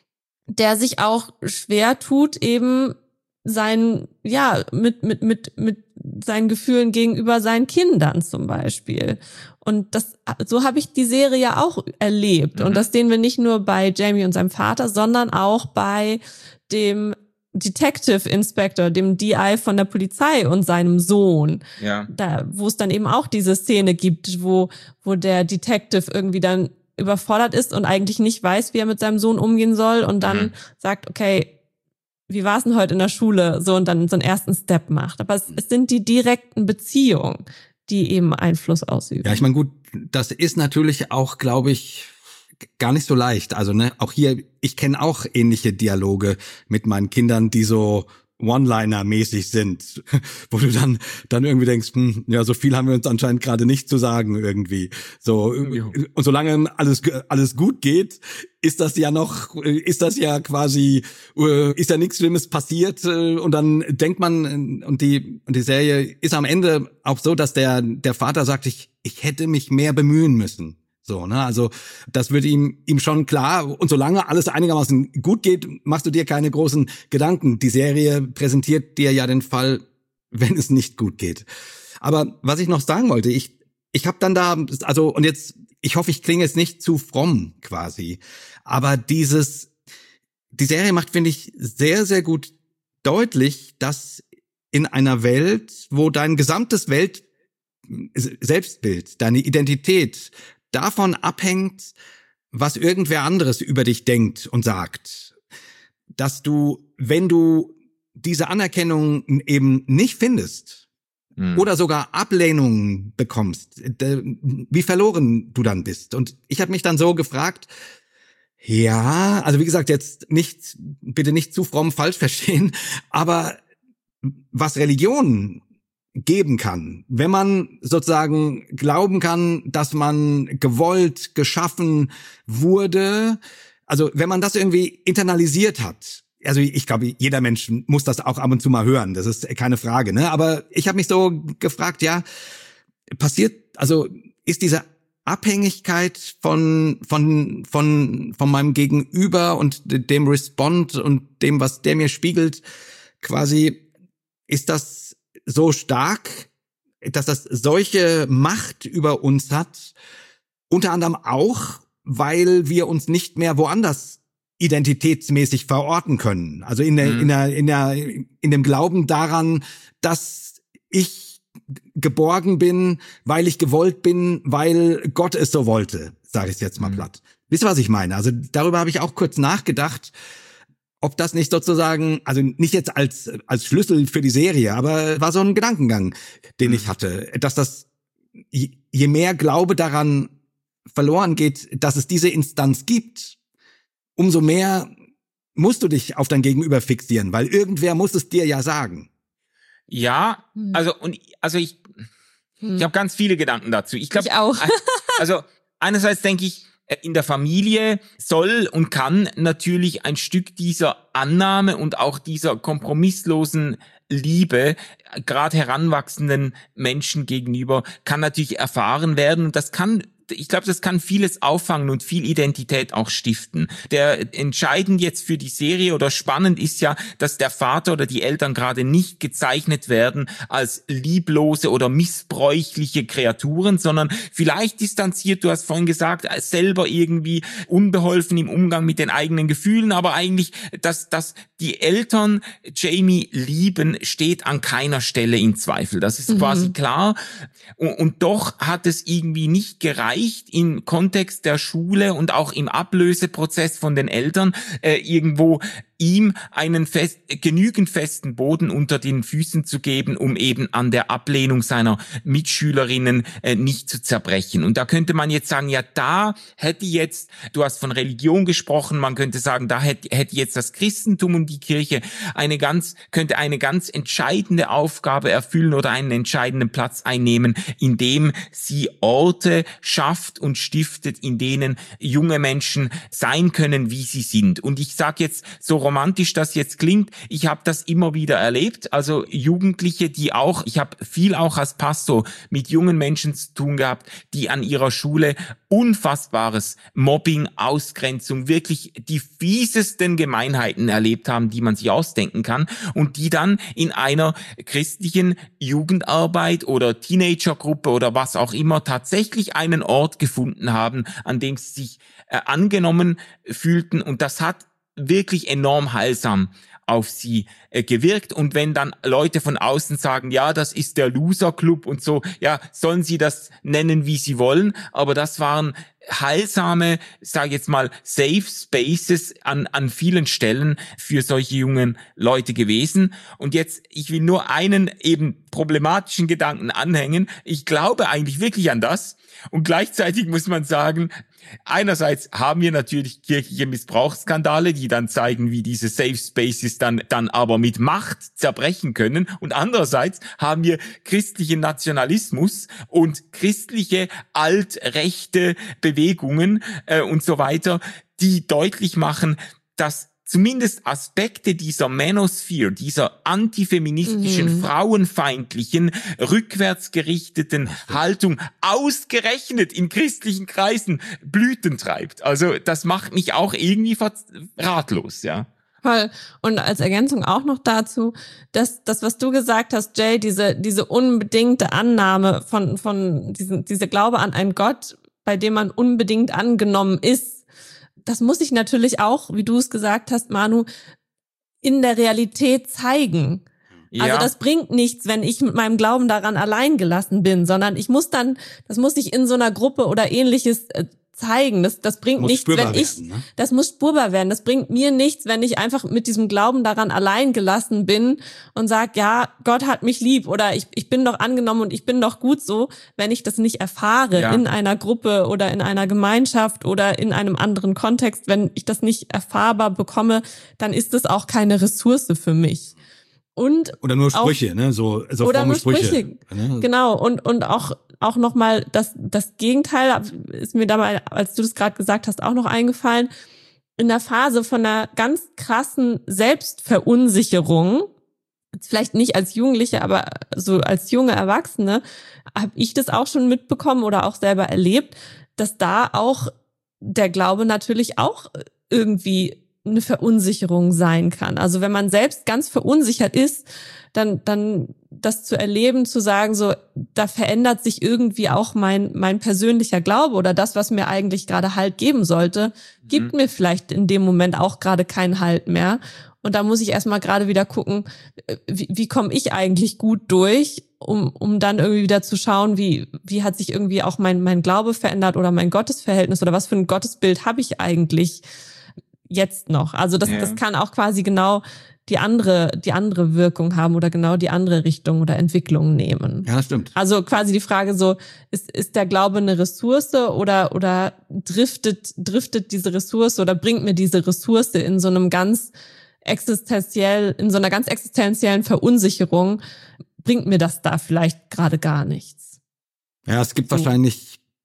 S4: der sich auch schwer tut, eben sein, ja, mit, mit, mit, mit seinen Gefühlen gegenüber seinen Kindern zum Beispiel. Und das, so habe ich die Serie ja auch erlebt. Mhm. Und das sehen wir nicht nur bei Jamie und seinem Vater, sondern auch bei dem Detective Inspector, dem D I von der Polizei und seinem Sohn.
S1: Ja.
S4: Da, wo es dann eben auch diese Szene gibt, wo, wo der Detective irgendwie dann überfordert ist und eigentlich nicht weiß, wie er mit seinem Sohn umgehen soll und dann mhm. sagt, okay, wie war es denn heute in der Schule? So, und dann so einen ersten Step macht. Aber es, es sind die direkten Beziehungen, die eben Einfluss ausüben.
S3: Ja, ich meine, gut, das ist natürlich auch, glaube ich, gar nicht so leicht. Also, ne, auch hier, ich kenne auch ähnliche Dialoge mit meinen Kindern, die so One-Liner-mäßig sind, wo du dann dann irgendwie denkst, hm, ja, so viel haben wir uns anscheinend gerade nicht zu sagen irgendwie. So, und solange alles alles gut geht, ist das ja noch, ist das ja quasi, ist ja nichts Schlimmes passiert und dann denkt man, und die und die Serie ist am Ende auch so, dass der der Vater sagt, ich ich hätte mich mehr bemühen müssen. So, ne, also das wird ihm ihm schon klar, und solange alles einigermaßen gut geht, machst du dir keine großen Gedanken. Die Serie präsentiert dir ja den Fall, wenn es nicht gut geht. Aber was ich noch sagen wollte, ich ich habe dann da, also und jetzt, ich hoffe, ich klinge jetzt nicht zu fromm quasi, aber dieses, die Serie macht, finde ich, sehr, sehr gut deutlich, dass in einer Welt, wo dein gesamtes Welt Selbstbild, deine Identität davon abhängt, was irgendwer anderes über dich denkt und sagt, dass du, wenn du diese Anerkennung eben nicht findest hm. oder sogar Ablehnung bekommst, wie verloren du dann bist. Und ich habe mich dann so gefragt, ja, also wie gesagt, jetzt nicht, bitte nicht zu fromm falsch verstehen, aber was Religion geben kann, wenn man sozusagen glauben kann, dass man gewollt, geschaffen wurde, also wenn man das irgendwie internalisiert hat, also ich glaube, jeder Mensch muss das auch ab und zu mal hören, das ist keine Frage, ne? Aber ich habe mich so gefragt, ja, passiert, also ist diese Abhängigkeit von von von von meinem Gegenüber und dem Respond und dem, was der mir spiegelt, quasi, ist das so stark, dass das solche Macht über uns hat, unter anderem auch, weil wir uns nicht mehr woanders identitätsmäßig verorten können. Also in der, mhm. in der, in der, in dem Glauben daran, dass ich geborgen bin, weil ich gewollt bin, weil Gott es so wollte, sage ich jetzt mal mhm. platt. Wisst ihr, was ich meine? Also darüber habe ich auch kurz nachgedacht, ob das nicht sozusagen, also nicht jetzt als als Schlüssel für die Serie, aber war so ein Gedankengang, den mhm. ich hatte, dass das, je mehr Glaube daran verloren geht, dass es diese Instanz gibt, umso mehr musst du dich auf dein Gegenüber fixieren, weil irgendwer muss es dir ja sagen.
S1: Ja, also und also ich, hm. ich habe ganz viele Gedanken dazu. Ich glaube
S4: auch.
S1: Also einerseits denke ich, in der Familie soll und kann natürlich ein Stück dieser Annahme und auch dieser kompromisslosen Liebe gerade heranwachsenden Menschen gegenüber kann natürlich erfahren werden. Und das kann, ich glaube, das kann vieles auffangen und viel Identität auch stiften. Der entscheidend jetzt für die Serie oder spannend ist ja, dass der Vater oder die Eltern gerade nicht gezeichnet werden als lieblose oder missbräuchliche Kreaturen, sondern vielleicht distanziert, du hast vorhin gesagt, selber irgendwie unbeholfen im Umgang mit den eigenen Gefühlen, aber eigentlich, dass, dass die Eltern Jamie lieben, steht an keiner Stelle in Zweifel. Das ist mhm. quasi klar. Und, und doch hat es irgendwie nicht gereicht, im Kontext der Schule und auch im Ablöseprozess von den Eltern äh, irgendwo ihm einen fest, genügend festen Boden unter den Füßen zu geben, um eben an der Ablehnung seiner Mitschülerinnen äh, nicht zu zerbrechen. Und da könnte man jetzt sagen, ja, da hätte jetzt, du hast von Religion gesprochen, man könnte sagen, da hätte, hätte jetzt das Christentum und die Kirche eine ganz, könnte eine ganz entscheidende Aufgabe erfüllen oder einen entscheidenden Platz einnehmen, indem sie Orte schafft und stiftet, in denen junge Menschen sein können, wie sie sind. Und ich sage jetzt, so romantisch das jetzt klingt, ich habe das immer wieder erlebt, also Jugendliche, die auch, ich habe viel auch als Pastor mit jungen Menschen zu tun gehabt, die an ihrer Schule unfassbares Mobbing, Ausgrenzung, wirklich die fiesesten Gemeinheiten erlebt haben, die man sich ausdenken kann und die dann in einer christlichen Jugendarbeit oder Teenagergruppe oder was auch immer tatsächlich einen Ort gefunden haben, an dem sie sich äh, angenommen fühlten, und das hat wirklich enorm heilsam auf sie äh, gewirkt. Und wenn dann Leute von außen sagen, ja, das ist der Loser-Club und so, ja, sollen sie das nennen, wie sie wollen, aber das waren heilsame, sage ich jetzt mal, Safe Spaces an an vielen Stellen für solche jungen Leute gewesen. Und jetzt, ich will nur einen eben problematischen Gedanken anhängen. Ich glaube eigentlich wirklich an das. Und gleichzeitig muss man sagen, einerseits haben wir natürlich kirchliche Missbrauchsskandale, die dann zeigen, wie diese Safe Spaces dann dann aber mit Macht zerbrechen können. Und andererseits haben wir christlichen Nationalismus und christliche altrechte Bewegungen äh, und so weiter, die deutlich machen, dass zumindest Aspekte dieser Manosphere, dieser antifeministischen, mhm. frauenfeindlichen, rückwärtsgerichteten Haltung ausgerechnet in christlichen Kreisen Blüten treibt. Also das macht mich auch irgendwie ratlos, ja.
S4: Voll. Und als Ergänzung auch noch dazu, dass das, was du gesagt hast, Jay, diese diese unbedingte Annahme von von diesen diese Glaube an einen Gott, bei dem man unbedingt angenommen ist, das muss ich natürlich auch, wie du es gesagt hast, Manu, in der Realität zeigen. Ja. Also das bringt nichts, wenn ich mit meinem Glauben daran allein gelassen bin, sondern ich muss dann, das muss ich in so einer Gruppe oder ähnliches äh, zeigen. Das, das bringt muss nichts, wenn ich, werden, ne? das muss spürbar werden. Das bringt mir nichts, wenn ich einfach mit diesem Glauben daran allein gelassen bin und sag, ja, Gott hat mich lieb oder ich, ich bin doch angenommen und ich bin doch gut so, wenn ich das nicht erfahre ja. in einer Gruppe oder in einer Gemeinschaft oder in einem anderen Kontext. Wenn ich das nicht erfahrbar bekomme, dann ist das auch keine Ressource für mich. Und
S3: oder nur Sprüche, auch, ne, so so
S4: oder nur Sprüche, Sprüche. Ne? Genau. Und und auch auch noch mal das das Gegenteil ist mir dabei, als du das gerade gesagt hast, auch noch eingefallen. In der Phase von einer ganz krassen Selbstverunsicherung, vielleicht nicht als Jugendliche, aber so als junge Erwachsene, habe ich das auch schon mitbekommen oder auch selber erlebt, dass da auch der Glaube natürlich auch irgendwie eine Verunsicherung sein kann. Also wenn man selbst ganz verunsichert ist, dann dann das zu erleben, zu sagen, so da verändert sich irgendwie auch mein mein persönlicher Glaube oder das, was mir eigentlich gerade Halt geben sollte, mhm. gibt mir vielleicht in dem Moment auch gerade keinen Halt mehr. Und da muss ich erstmal gerade wieder gucken, wie, wie komme ich eigentlich gut durch, um um dann irgendwie wieder zu schauen, wie wie hat sich irgendwie auch mein mein Glaube verändert oder mein Gottesverhältnis oder was für ein Gottesbild habe ich eigentlich jetzt noch. Also das, ja. das kann auch quasi genau die andere, die andere Wirkung haben oder genau die andere Richtung oder Entwicklung nehmen.
S3: Ja, das stimmt.
S4: Also quasi die Frage so, ist, ist der Glaube eine Ressource oder, oder driftet, driftet diese Ressource oder bringt mir diese Ressource in so einem ganz existenziell, in so einer ganz existenziellen Verunsicherung, bringt mir das da vielleicht gerade gar nichts.
S3: Ja, es gibt so. wahrscheinlich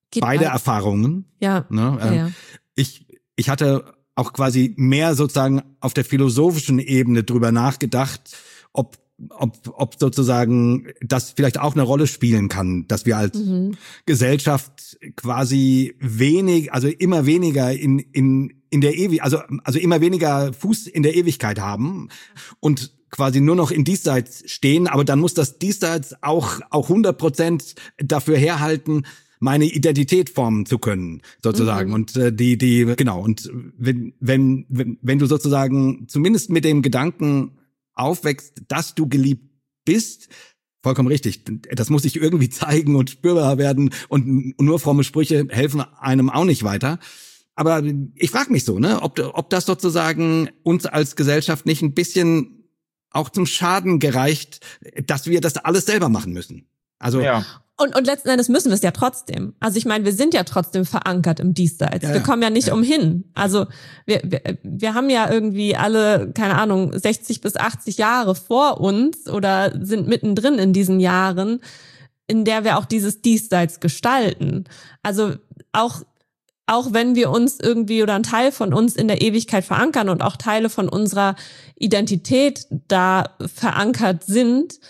S4: Geht
S3: beide
S4: weit.
S3: Erfahrungen.
S4: Ja.
S3: Ne?
S4: Ja, ja.
S3: Ich, ich hatte auch quasi mehr sozusagen auf der philosophischen Ebene drüber nachgedacht, ob, ob, ob sozusagen das vielleicht auch eine Rolle spielen kann, dass wir als
S4: Mhm.
S3: Gesellschaft quasi wenig, also immer weniger in, in, in der Ewigkeit, also, also immer weniger Fuß in der Ewigkeit haben und quasi nur noch in Diesseits stehen, aber dann muss das Diesseits auch, auch hundert Prozent dafür herhalten, meine Identität formen zu können, sozusagen.
S4: Mhm.
S3: Und äh, die, die, genau. Und wenn, wenn, wenn, wenn du sozusagen zumindest mit dem Gedanken aufwächst, dass du geliebt bist, vollkommen richtig. Das muss sich irgendwie zeigen und spürbar werden. Und nur fromme Sprüche helfen einem auch nicht weiter. Aber ich frage mich so, ne, ob, ob das sozusagen uns als Gesellschaft nicht ein bisschen auch zum Schaden gereicht, dass wir das alles selber machen müssen. Also
S1: Ja.
S4: Und, und letzten Endes müssen wir es ja trotzdem. Also ich meine, wir sind ja trotzdem verankert im Diesseits.
S3: Ja,
S4: wir
S3: ja.
S4: kommen ja nicht
S3: Ja.
S4: umhin. Also wir, wir, wir haben ja irgendwie alle, keine Ahnung, sechzig bis achtzig Jahre vor uns oder sind mittendrin in diesen Jahren, in der wir auch dieses Diesseits gestalten. Also auch auch wenn wir uns irgendwie oder ein Teil von uns in der Ewigkeit verankern und auch Teile von unserer Identität da verankert sind.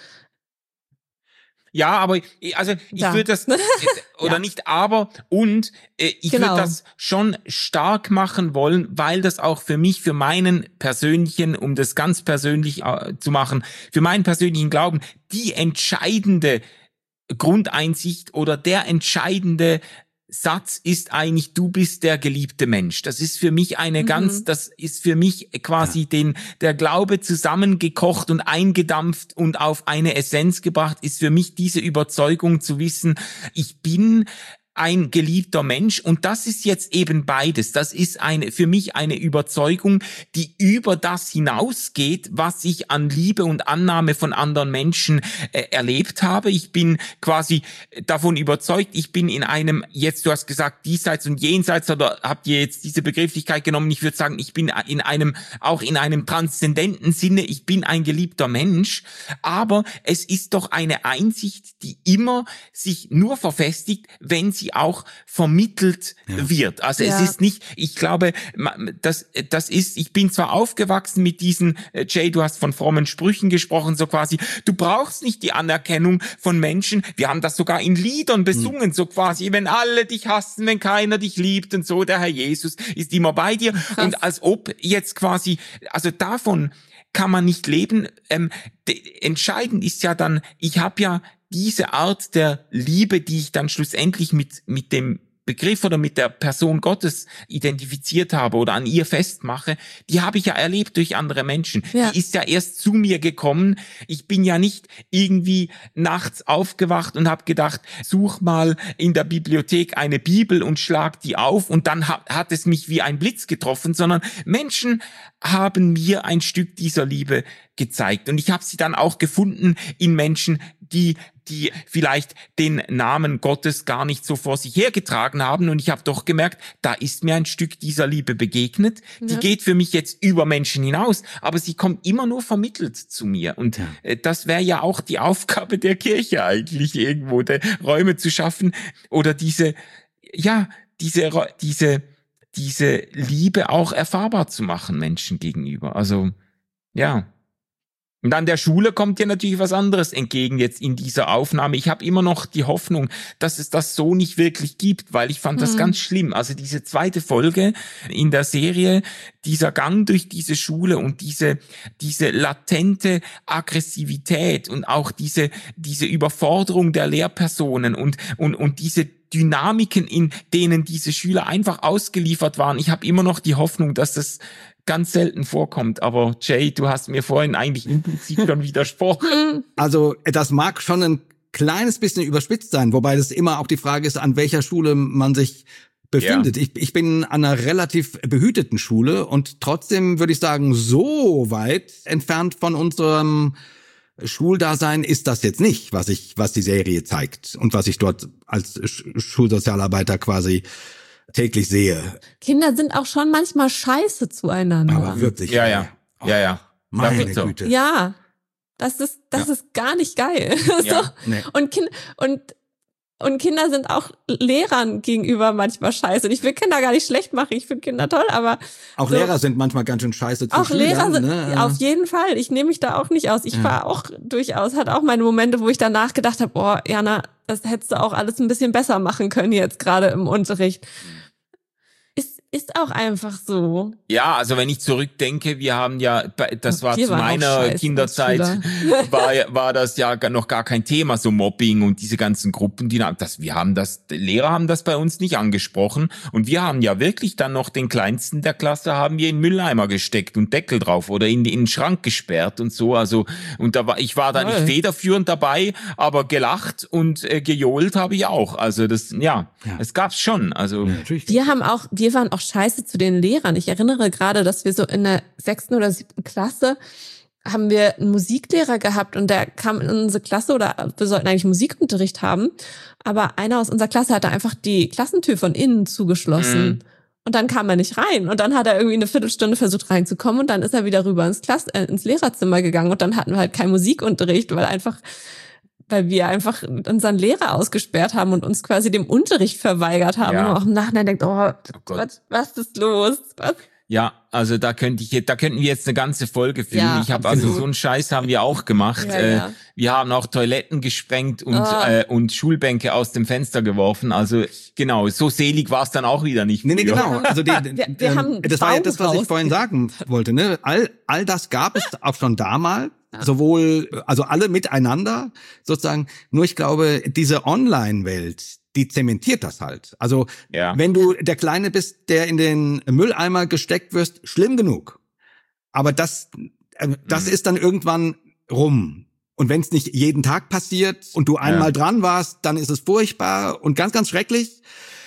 S1: Ja, aber ich- also ich
S4: Ja.
S1: würde das äh, oder
S4: Ja.
S1: nicht aber und äh, ich
S4: Genau.
S1: würde das schon stark machen wollen, weil das auch für mich, für meinen persönlichen, um das ganz persönlich äh, zu machen, für meinen persönlichen Glauben die entscheidende Grundeinsicht oder der entscheidende Satz ist eigentlich, du bist der geliebte Mensch. Das ist für mich eine
S4: Mhm.
S1: ganz, das ist für mich quasi den, der Glaube zusammengekocht und eingedampft und auf eine Essenz gebracht, ist für mich diese Überzeugung zu wissen, ich bin ein geliebter Mensch und das ist jetzt eben beides. Das ist eine, für mich eine Überzeugung, die über das hinausgeht, was ich an Liebe und Annahme von anderen Menschen äh, erlebt habe. Ich bin quasi davon überzeugt, ich bin in einem, jetzt du hast gesagt, diesseits und jenseits, oder habt ihr jetzt diese Begrifflichkeit genommen? Ich würde sagen, ich bin in einem, auch in einem transzendenten Sinne, ich bin ein geliebter Mensch, aber es ist doch eine Einsicht, die immer sich nur verfestigt, wenn sie auch vermittelt
S3: Ja.
S1: wird. Also
S4: Ja.
S1: es ist nicht, ich glaube, ma- das, das ist, ich bin zwar aufgewachsen mit diesen, äh, Jay, du hast von frommen Sprüchen gesprochen, so quasi, du brauchst nicht die Anerkennung von Menschen, wir haben das sogar in Liedern besungen, so quasi, wenn alle dich hassen, wenn keiner dich liebt und so, der Herr Jesus ist immer bei dir.
S4: Krass.
S1: Und als ob jetzt quasi, also davon kann man nicht leben. Ähm, de- entscheidend ist ja dann, ich habe ja diese Art der Liebe, die ich dann schlussendlich mit mit dem Begriff oder mit der Person Gottes identifiziert habe oder an ihr festmache, die habe ich ja erlebt durch andere Menschen.
S4: Ja.
S1: Die ist ja erst zu mir gekommen. Ich bin ja nicht irgendwie nachts aufgewacht und habe gedacht, such mal in der Bibliothek eine Bibel und schlag die auf und dann hat, hat es mich wie ein Blitz getroffen, sondern Menschen haben mir ein Stück dieser Liebe gezeigt. Und ich habe sie dann auch gefunden in Menschen, die die vielleicht den Namen Gottes gar nicht so vor sich hergetragen haben. Und ich habe doch gemerkt, da ist mir ein Stück dieser Liebe begegnet. Die
S4: Ja.
S1: geht für mich jetzt über Menschen hinaus, aber sie kommt immer nur vermittelt zu mir. Und
S3: Ja.
S1: äh, das wäre ja auch die Aufgabe der Kirche eigentlich, irgendwo der Räume zu schaffen oder diese, ja, diese, Räu- diese, diese Liebe auch erfahrbar zu machen Menschen gegenüber. Also, ja. Und an der Schule kommt dir natürlich was anderes entgegen jetzt in dieser Aufnahme. Ich habe immer noch die Hoffnung, dass es das so nicht wirklich gibt, weil ich fand das
S4: Mhm.
S1: ganz schlimm. Also diese zweite Folge in der Serie, dieser Gang durch diese Schule und diese diese latente Aggressivität und auch diese diese Überforderung der Lehrpersonen und und und diese Dynamiken, in denen diese Schüler einfach ausgeliefert waren. Ich habe immer noch die Hoffnung, dass das ganz selten vorkommt. Aber Jay, du hast mir vorhin eigentlich implizit schon widersprochen.
S3: Also das mag schon ein kleines bisschen überspitzt sein, wobei das immer auch die Frage ist, an welcher Schule man sich befindet. Ich, ich bin an einer relativ behüteten Schule und trotzdem würde ich sagen, so weit entfernt von unserem Schuldasein ist das jetzt nicht, was ich, was die Serie zeigt und was ich dort als Sch- Schulsozialarbeiter quasi täglich sehe.
S4: Kinder sind auch schon manchmal scheiße zueinander.
S3: Aber wirklich.
S1: Ja, ja, ja, ja.
S3: Meine
S1: Das ist so.
S3: Güte.
S4: Ja, das ist, das
S3: Ja.
S4: ist gar nicht geil.
S1: Ja.
S4: So.
S3: Nee.
S4: Und Kind, und Und Kinder sind auch Lehrern gegenüber manchmal scheiße. Und ich will Kinder gar nicht schlecht machen, ich finde Kinder toll, aber...
S3: Auch
S4: so,
S3: Lehrer sind manchmal ganz schön scheiße zu
S4: Auch
S3: Schülern,
S4: Lehrer sind,
S3: ne?
S4: auf jeden Fall. Ich nehme mich da auch nicht aus. Ich ja. war auch durchaus, hatte auch meine Momente, wo ich danach gedacht habe, oh, Jana, das hättest du auch alles ein bisschen besser machen können jetzt gerade im Unterricht. Ist, ist auch einfach so.
S1: Ja, also wenn ich zurückdenke, wir haben ja, das war zu meiner Kinderzeit, war, war das ja noch gar kein Thema, so Mobbing und diese ganzen Gruppen, die das, wir haben das, die Lehrer haben das bei uns nicht angesprochen und wir haben ja wirklich dann noch den Kleinsten der Klasse haben wir in den Mülleimer gesteckt und Deckel drauf oder in, in den Schrank gesperrt und so, also, und da war, ich war da nicht federführend dabei, aber gelacht und äh, gejohlt habe ich auch, also das, ja, ja. es gab's schon, also. Ja,
S4: wir haben auch, wir waren auch scheiße zu den Lehrern. Ich erinnere gerade, dass wir so in der sechsten oder siebten Klasse haben wir einen Musiklehrer gehabt und der kam in unsere Klasse oder wir sollten eigentlich Musikunterricht haben, aber einer aus unserer Klasse hatte einfach die Klassentür von innen zugeschlossen. Mhm. Und dann kam er nicht rein. Und dann hat er irgendwie eine Viertelstunde versucht reinzukommen und dann ist er wieder rüber ins Klasse, äh, ins Lehrerzimmer gegangen und dann hatten wir halt keinen Musikunterricht, weil einfach weil wir einfach unseren Lehrer ausgesperrt haben und uns quasi dem Unterricht verweigert haben. Ja. Und auch im Nachhinein denkt, oh, oh was, was ist los? Was?
S1: Ja, also da könnte ich, da könnten wir jetzt eine ganze Folge führen. Ja, ich habe also so einen Scheiß haben wir auch gemacht. Ja, äh, ja. Wir haben auch Toiletten gesprengt und oh. äh, und Schulbänke aus dem Fenster geworfen. Also genau, so selig war es dann auch wieder nicht.
S3: Nee, nee, genau. Also die, wir, wir ähm, haben das war ja das, was ich vorhin sagen wollte. Ne, all all das gab es auch schon damals. Ja. Sowohl, also alle miteinander sozusagen. Nur ich glaube, diese Online-Welt, die zementiert das halt. Also ja. wenn du der Kleine bist, der in den Mülleimer gesteckt wirst, schlimm genug. Aber das, äh, das mhm. ist dann irgendwann rum. Und wenn es nicht jeden Tag passiert und du einmal ja. dran warst, dann ist es furchtbar und ganz, ganz schrecklich.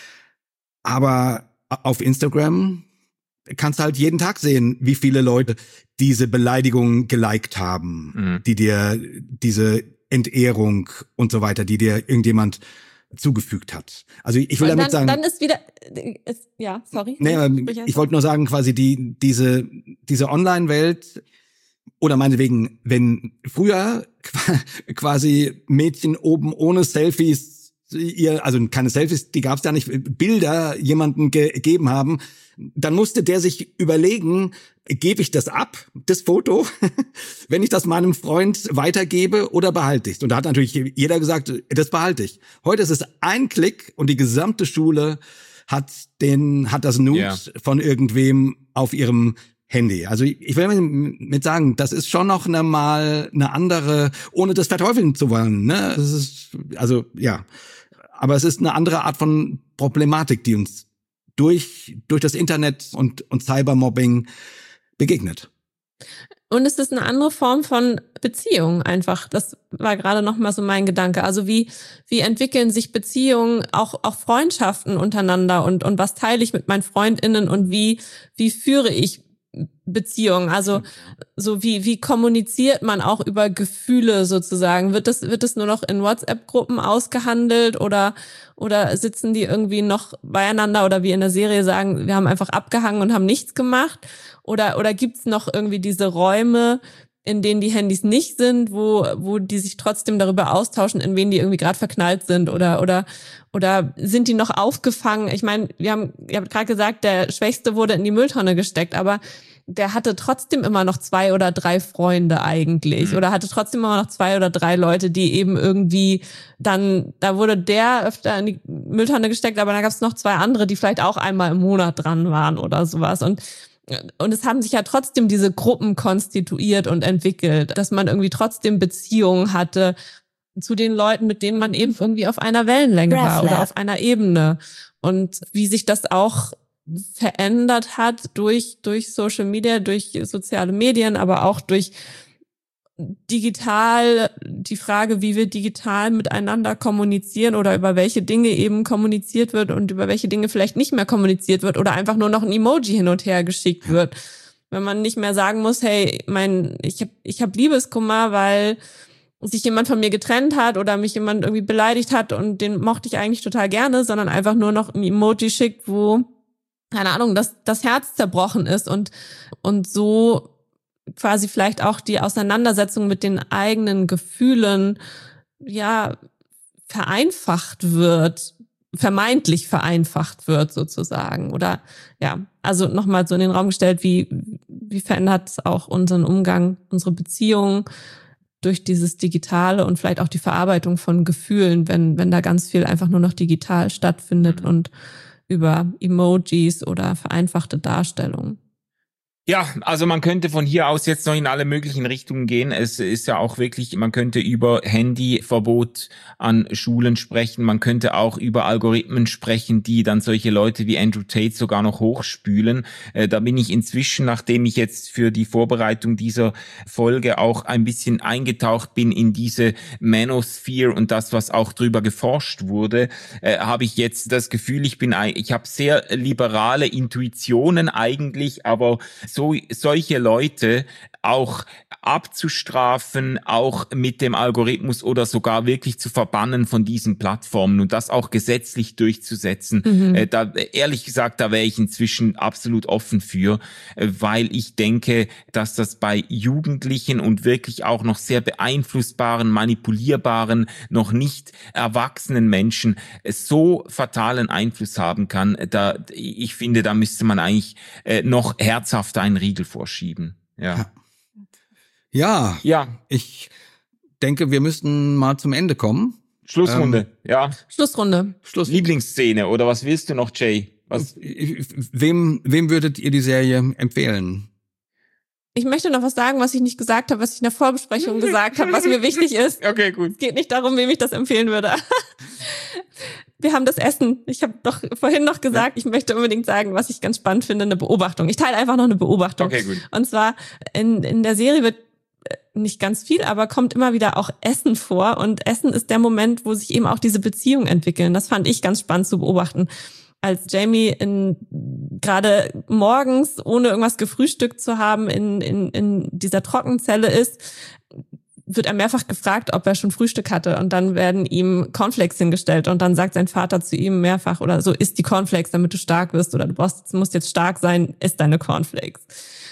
S3: Aber auf Instagram kannst du halt jeden Tag sehen, wie viele Leute diese Beleidigung geliked haben, mhm. die dir diese Entehrung und so weiter, die dir irgendjemand zugefügt hat. Also ich will
S4: und
S3: damit
S4: dann,
S3: sagen,
S4: dann ist wieder, ist, ja, sorry.
S3: Nee, ich wollte nur sagen, quasi die diese diese Online-Welt oder meinetwegen, wenn früher quasi Mädchen oben ohne Selfies ihr, also keine Selfies, die gab's ja nicht, Bilder jemanden gegeben haben, dann musste der sich überlegen, gebe ich das ab, das Foto, wenn ich das meinem Freund weitergebe oder behalte ich es? Und da hat natürlich jeder gesagt, das behalte ich. Heute ist es ein Klick und die gesamte Schule hat den, hat das Nude yeah. von irgendwem auf ihrem Handy. Also ich will mit sagen, das ist schon noch eine mal eine andere, ohne das verteufeln zu wollen, ne? Das ist, also ja, aber es ist eine andere Art von Problematik, die uns durch durch das Internet und und Cybermobbing begegnet.
S4: Und es ist eine andere Form von Beziehung einfach. Das war gerade noch mal so mein Gedanke. Also wie wie entwickeln sich Beziehungen, auch auch Freundschaften untereinander und und was teile ich mit meinen FreundInnen und wie wie führe ich Beziehungen? Also so wie wie kommuniziert man auch über Gefühle sozusagen? Wird das wird das nur noch in WhatsApp-Gruppen ausgehandelt oder oder sitzen die irgendwie noch beieinander oder wie in der Serie sagen, wir haben einfach abgehangen und haben nichts gemacht? Oder oder gibt's noch irgendwie diese Räume, in denen die Handys nicht sind, wo wo die sich trotzdem darüber austauschen, in wen die irgendwie gerade verknallt sind oder oder oder sind die noch aufgefangen? Ich meine, wir haben ihr habt gerade gesagt, der Schwächste wurde in die Mülltonne gesteckt, aber der hatte trotzdem immer noch zwei oder drei Freunde eigentlich mhm. oder hatte trotzdem immer noch zwei oder drei Leute, die eben irgendwie dann, da wurde der öfter in die Mülltonne gesteckt, aber da gab es noch zwei andere, die vielleicht auch einmal im Monat dran waren oder sowas und Und es haben sich ja trotzdem diese Gruppen konstituiert und entwickelt, dass man irgendwie trotzdem Beziehungen hatte zu den Leuten, mit denen man eben irgendwie auf einer Wellenlänge war oder auf einer Ebene. Und wie sich das auch verändert hat durch durch Social Media, durch soziale Medien, aber auch durch digital, die Frage, wie wir digital miteinander kommunizieren oder über welche Dinge eben kommuniziert wird und über welche Dinge vielleicht nicht mehr kommuniziert wird oder einfach nur noch ein Emoji hin und her geschickt wird. Wenn man nicht mehr sagen muss, hey, mein, ich hab, ich hab Liebeskummer, weil sich jemand von mir getrennt hat oder mich jemand irgendwie beleidigt hat und den mochte ich eigentlich total gerne, sondern einfach nur noch ein Emoji schickt, wo, keine Ahnung, das, das Herz zerbrochen ist und, und so quasi vielleicht auch die Auseinandersetzung mit den eigenen Gefühlen, ja, vereinfacht wird, vermeintlich vereinfacht wird sozusagen. Oder ja, also nochmal so in den Raum gestellt, wie, wie verändert es auch unseren Umgang, unsere Beziehungen durch dieses Digitale und vielleicht auch die Verarbeitung von Gefühlen, wenn, wenn da ganz viel einfach nur noch digital stattfindet mhm. und über Emojis oder vereinfachte Darstellungen.
S1: Ja, also man könnte von hier aus jetzt noch in alle möglichen Richtungen gehen. Es ist ja auch wirklich, man könnte über Handyverbot an Schulen sprechen. Man könnte auch über Algorithmen sprechen, die dann solche Leute wie Andrew Tate sogar noch hochspülen. Äh, da bin ich inzwischen, nachdem ich jetzt für die Vorbereitung dieser Folge auch ein bisschen eingetaucht bin in diese Manosphere und das, was auch drüber geforscht wurde, äh, habe ich jetzt das Gefühl, ich bin, ich habe sehr liberale Intuitionen eigentlich, aber so solche Leute auch abzustrafen, auch mit dem Algorithmus oder sogar wirklich zu verbannen von diesen Plattformen und das auch gesetzlich durchzusetzen. Mhm. Äh, da, ehrlich gesagt, da wäre ich inzwischen absolut offen für, äh, weil ich denke, dass das bei Jugendlichen und wirklich auch noch sehr beeinflussbaren, manipulierbaren, noch nicht erwachsenen Menschen äh, so fatalen Einfluss haben kann. Da, ich finde, da müsste man eigentlich äh, noch herzhafter einen Riegel vorschieben. Ja.
S3: Ja. Ja. Ich denke, wir müssten mal zum Ende kommen.
S1: Schlussrunde, ähm, ja.
S4: Schlussrunde.
S1: Schluss. Lieblingsszene oder was willst du noch, Jay? Was?
S3: Wem, wem würdet ihr die Serie empfehlen?
S4: Ich möchte noch was sagen, was ich nicht gesagt habe, was ich in der Vorbesprechung gesagt habe, was mir wichtig ist.
S1: Okay, gut.
S4: Es geht nicht darum, wem ich das empfehlen würde. Wir haben das Essen. Ich habe doch vorhin noch gesagt, ja. Ich möchte unbedingt sagen, was ich ganz spannend finde, eine Beobachtung. Ich teile einfach noch eine Beobachtung.
S1: Okay, gut.
S4: Und zwar in, in der Serie wird nicht ganz viel, aber kommt immer wieder auch Essen vor. Und Essen ist der Moment, wo sich eben auch diese Beziehungen entwickeln. Das fand ich ganz spannend zu beobachten. Als Jamie in gerade morgens, ohne irgendwas gefrühstückt zu haben, in, in, in dieser Trockenzelle ist, wird er mehrfach gefragt, ob er schon Frühstück hatte. Und dann werden ihm Cornflakes hingestellt. Und dann sagt sein Vater zu ihm mehrfach, oder so, isst die Cornflakes, damit du stark wirst. Oder du brauchst, musst jetzt stark sein, isst deine Cornflakes.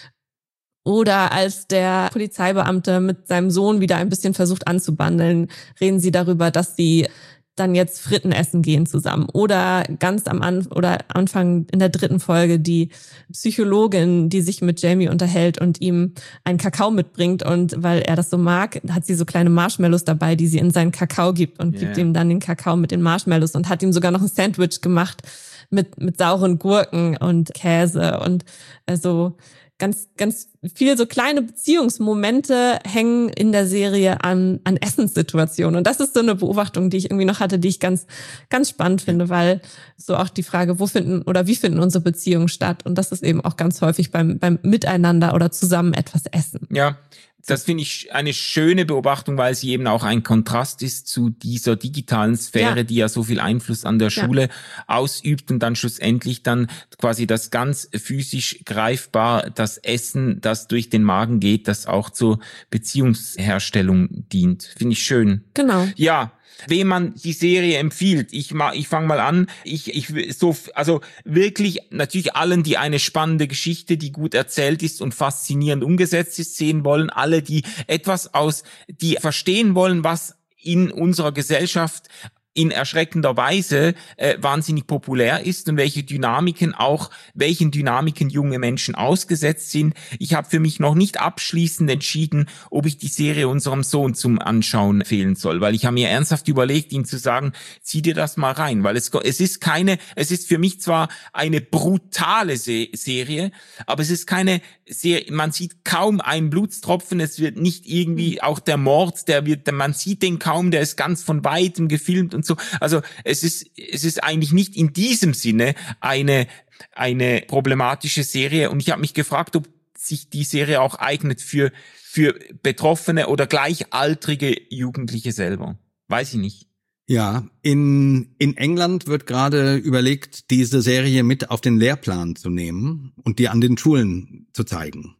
S4: Oder als der Polizeibeamte mit seinem Sohn wieder ein bisschen versucht anzubandeln, reden sie darüber, dass sie dann jetzt Fritten essen gehen zusammen. Oder ganz am An- oder Anfang in der dritten Folge die Psychologin, die sich mit Jamie unterhält und ihm einen Kakao mitbringt. Und weil er das so mag, hat sie so kleine Marshmallows dabei, die sie in seinen Kakao gibt und yeah. gibt ihm dann den Kakao mit den Marshmallows und hat ihm sogar noch ein Sandwich gemacht mit mit sauren Gurken und Käse und also ganz, ganz viel so kleine Beziehungsmomente hängen in der Serie an, an Essenssituationen. Und das ist so eine Beobachtung, die ich irgendwie noch hatte, die ich ganz, ganz spannend finde, weil so auch die Frage, wo finden oder wie finden unsere Beziehungen statt? Und das ist eben auch ganz häufig beim, beim Miteinander oder zusammen etwas essen.
S1: Ja. Das finde ich eine schöne Beobachtung, weil sie eben auch ein Kontrast ist zu dieser digitalen Sphäre, ja. die ja so viel Einfluss an der Schule ja. ausübt und dann schlussendlich dann quasi das ganz physisch greifbar, das Essen, das durch den Magen geht, das auch zur Beziehungsherstellung dient. Finde ich schön.
S4: Genau.
S1: Ja. Wem man die Serie empfiehlt. Ich ma, ich fange mal an. Ich, ich so, also wirklich natürlich allen, die eine spannende Geschichte, die gut erzählt ist und faszinierend umgesetzt ist, sehen wollen. Alle, die etwas aus, die verstehen wollen, was in unserer Gesellschaft in erschreckender Weise äh, wahnsinnig populär ist und welche Dynamiken auch, welchen Dynamiken junge Menschen ausgesetzt sind. Ich habe für mich noch nicht abschließend entschieden, ob ich die Serie unserem Sohn zum Anschauen empfehlen soll, weil ich habe mir ernsthaft überlegt, ihm zu sagen, zieh dir das mal rein, weil es es ist keine, es ist für mich zwar eine brutale Se- Serie, aber es ist keine Serie, man sieht kaum einen Blutstropfen, es wird nicht irgendwie auch der Mord, der wird, man sieht den kaum, der ist ganz von weitem gefilmt und so. Also es ist es ist eigentlich nicht in diesem Sinne eine eine problematische Serie und ich habe mich gefragt, ob sich die Serie auch eignet für für betroffene oder gleichaltrige Jugendliche selber. Weiß ich nicht.
S3: Ja, in in England wird gerade überlegt, diese Serie mit auf den Lehrplan zu nehmen und die an den Schulen zu zeigen.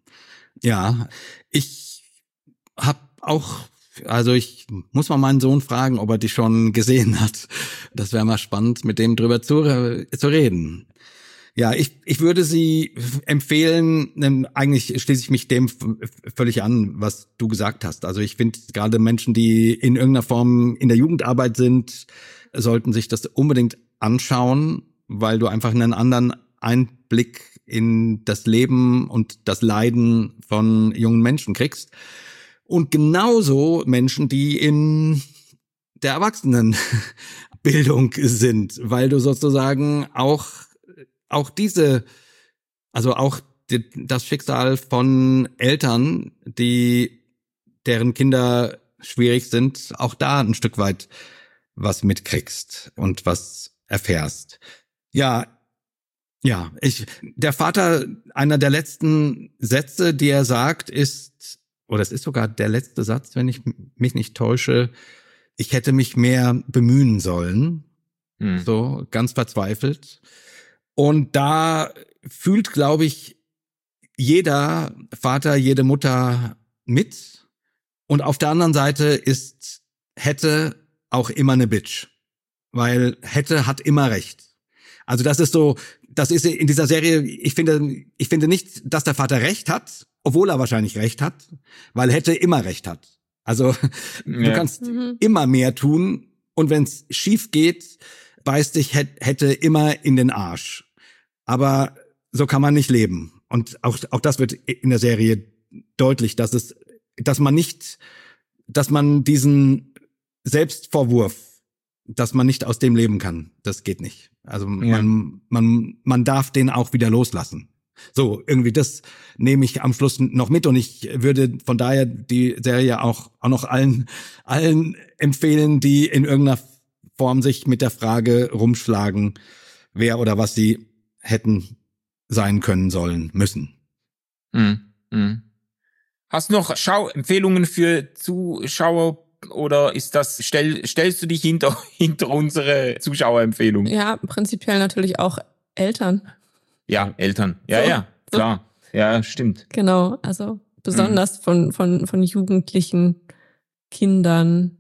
S3: Ja, ich habe auch Also ich muss mal meinen Sohn fragen, ob er die schon gesehen hat. Das wäre mal spannend, mit dem drüber zu, zu reden. Ja, ich, ich würde sie empfehlen, eigentlich schließe ich mich dem völlig an, was du gesagt hast. Also ich finde, gerade Menschen, die in irgendeiner Form in der Jugendarbeit sind, sollten sich das unbedingt anschauen, weil du einfach einen anderen Einblick in das Leben und das Leiden von jungen Menschen kriegst. Und genauso Menschen, die in der Erwachsenenbildung sind, weil du sozusagen auch auch diese, also auch die, das Schicksal von Eltern, die deren Kinder schwierig sind, auch da ein Stück weit was mitkriegst und was erfährst. Ja, ja, ich, der Vater, einer der letzten Sätze, die er sagt, ist, oder es ist sogar der letzte Satz, wenn ich mich nicht täusche, ich hätte mich mehr bemühen sollen, hm. so ganz verzweifelt. Und da fühlt, glaube ich, jeder Vater, jede Mutter mit. Und auf der anderen Seite ist hätte auch immer eine Bitch. Weil hätte hat immer recht. Also das ist so, das ist in dieser Serie, ich finde, ich finde nicht, dass der Vater recht hat, obwohl er wahrscheinlich recht hat, weil hätte immer recht hat. Also ja. du kannst mhm. immer mehr tun und wenn es schief geht, beißt dich hätte immer in den Arsch. Aber so kann man nicht leben. Und auch, auch das wird in der Serie deutlich, dass es, dass man nicht, dass man diesen Selbstvorwurf, dass man nicht aus dem leben kann, das geht nicht. Also ja. man, man, man darf den auch wieder loslassen. So, irgendwie das nehme ich am Schluss noch mit und ich würde von daher die Serie auch, auch noch allen, allen empfehlen, die in irgendeiner Form sich mit der Frage rumschlagen, wer oder was sie hätten sein können, sollen, müssen.
S1: Mhm. Mhm. Hast du noch Schauempfehlungen für Zuschauer oder ist das, stell, stellst du dich hinter, hinter unsere Zuschauerempfehlung?
S4: Ja, prinzipiell natürlich auch Eltern.
S1: Ja, Eltern. Ja, so, ja, klar. So. Ja, stimmt.
S4: Genau, also besonders mhm. von, von, von jugendlichen Kindern.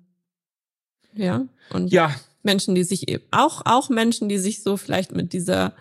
S4: Ja. Und
S1: ja.
S4: Menschen, die sich eben, auch, auch Menschen, die sich so vielleicht mit dieser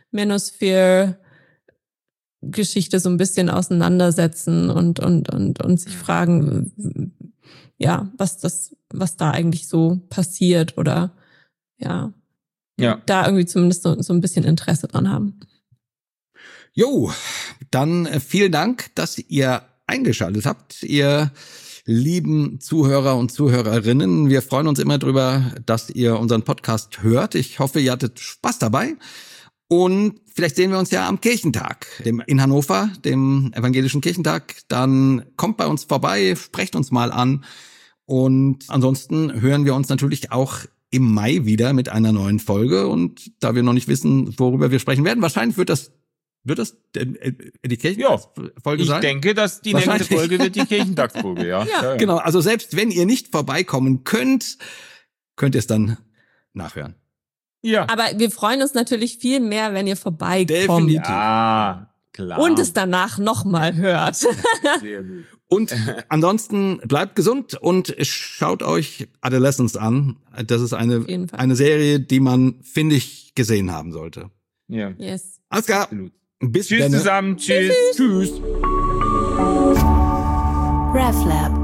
S4: Manosphere-Geschichte so ein bisschen auseinandersetzen und, und, und, und sich fragen, ja, was das, was da eigentlich so passiert oder, ja,
S1: ja.
S4: da irgendwie zumindest so, so ein bisschen Interesse dran haben.
S3: Jo, dann vielen Dank, dass ihr eingeschaltet habt, ihr lieben Zuhörer und Zuhörerinnen. Wir freuen uns immer drüber, dass ihr unseren Podcast hört. Ich hoffe, ihr hattet Spaß dabei. Und vielleicht sehen wir uns ja am Kirchentag, dem in Hannover, dem Evangelischen Kirchentag. Dann kommt bei uns vorbei, sprecht uns mal an. Und ansonsten hören wir uns natürlich auch im Mai wieder mit einer neuen Folge. Und da wir noch nicht wissen, worüber wir sprechen werden, wahrscheinlich wird das Wird das die Kirchentagsfolge
S1: ja,
S3: sein?
S1: Ich denke, dass die nächste Folge wird die Kirchentagsfolge, ja.
S4: ja.
S3: ja. Genau, also selbst wenn ihr nicht vorbeikommen könnt, könnt ihr es dann nachhören.
S1: Ja.
S4: Aber wir freuen uns natürlich viel mehr, wenn ihr vorbeikommt.
S3: Definitiv.
S1: Ja, klar.
S4: Und es danach nochmal hört.
S3: Sehr gut. Und ansonsten bleibt gesund und schaut euch Adolescence an. Das ist eine, eine Serie, die man, finde ich, gesehen haben sollte.
S1: Ja.
S4: Yes.
S3: Alles klar.
S1: Absolut.
S3: Bis
S1: Tschüss
S3: dann.
S1: zusammen. Tschüss.
S3: Tschüss.
S2: RefLab.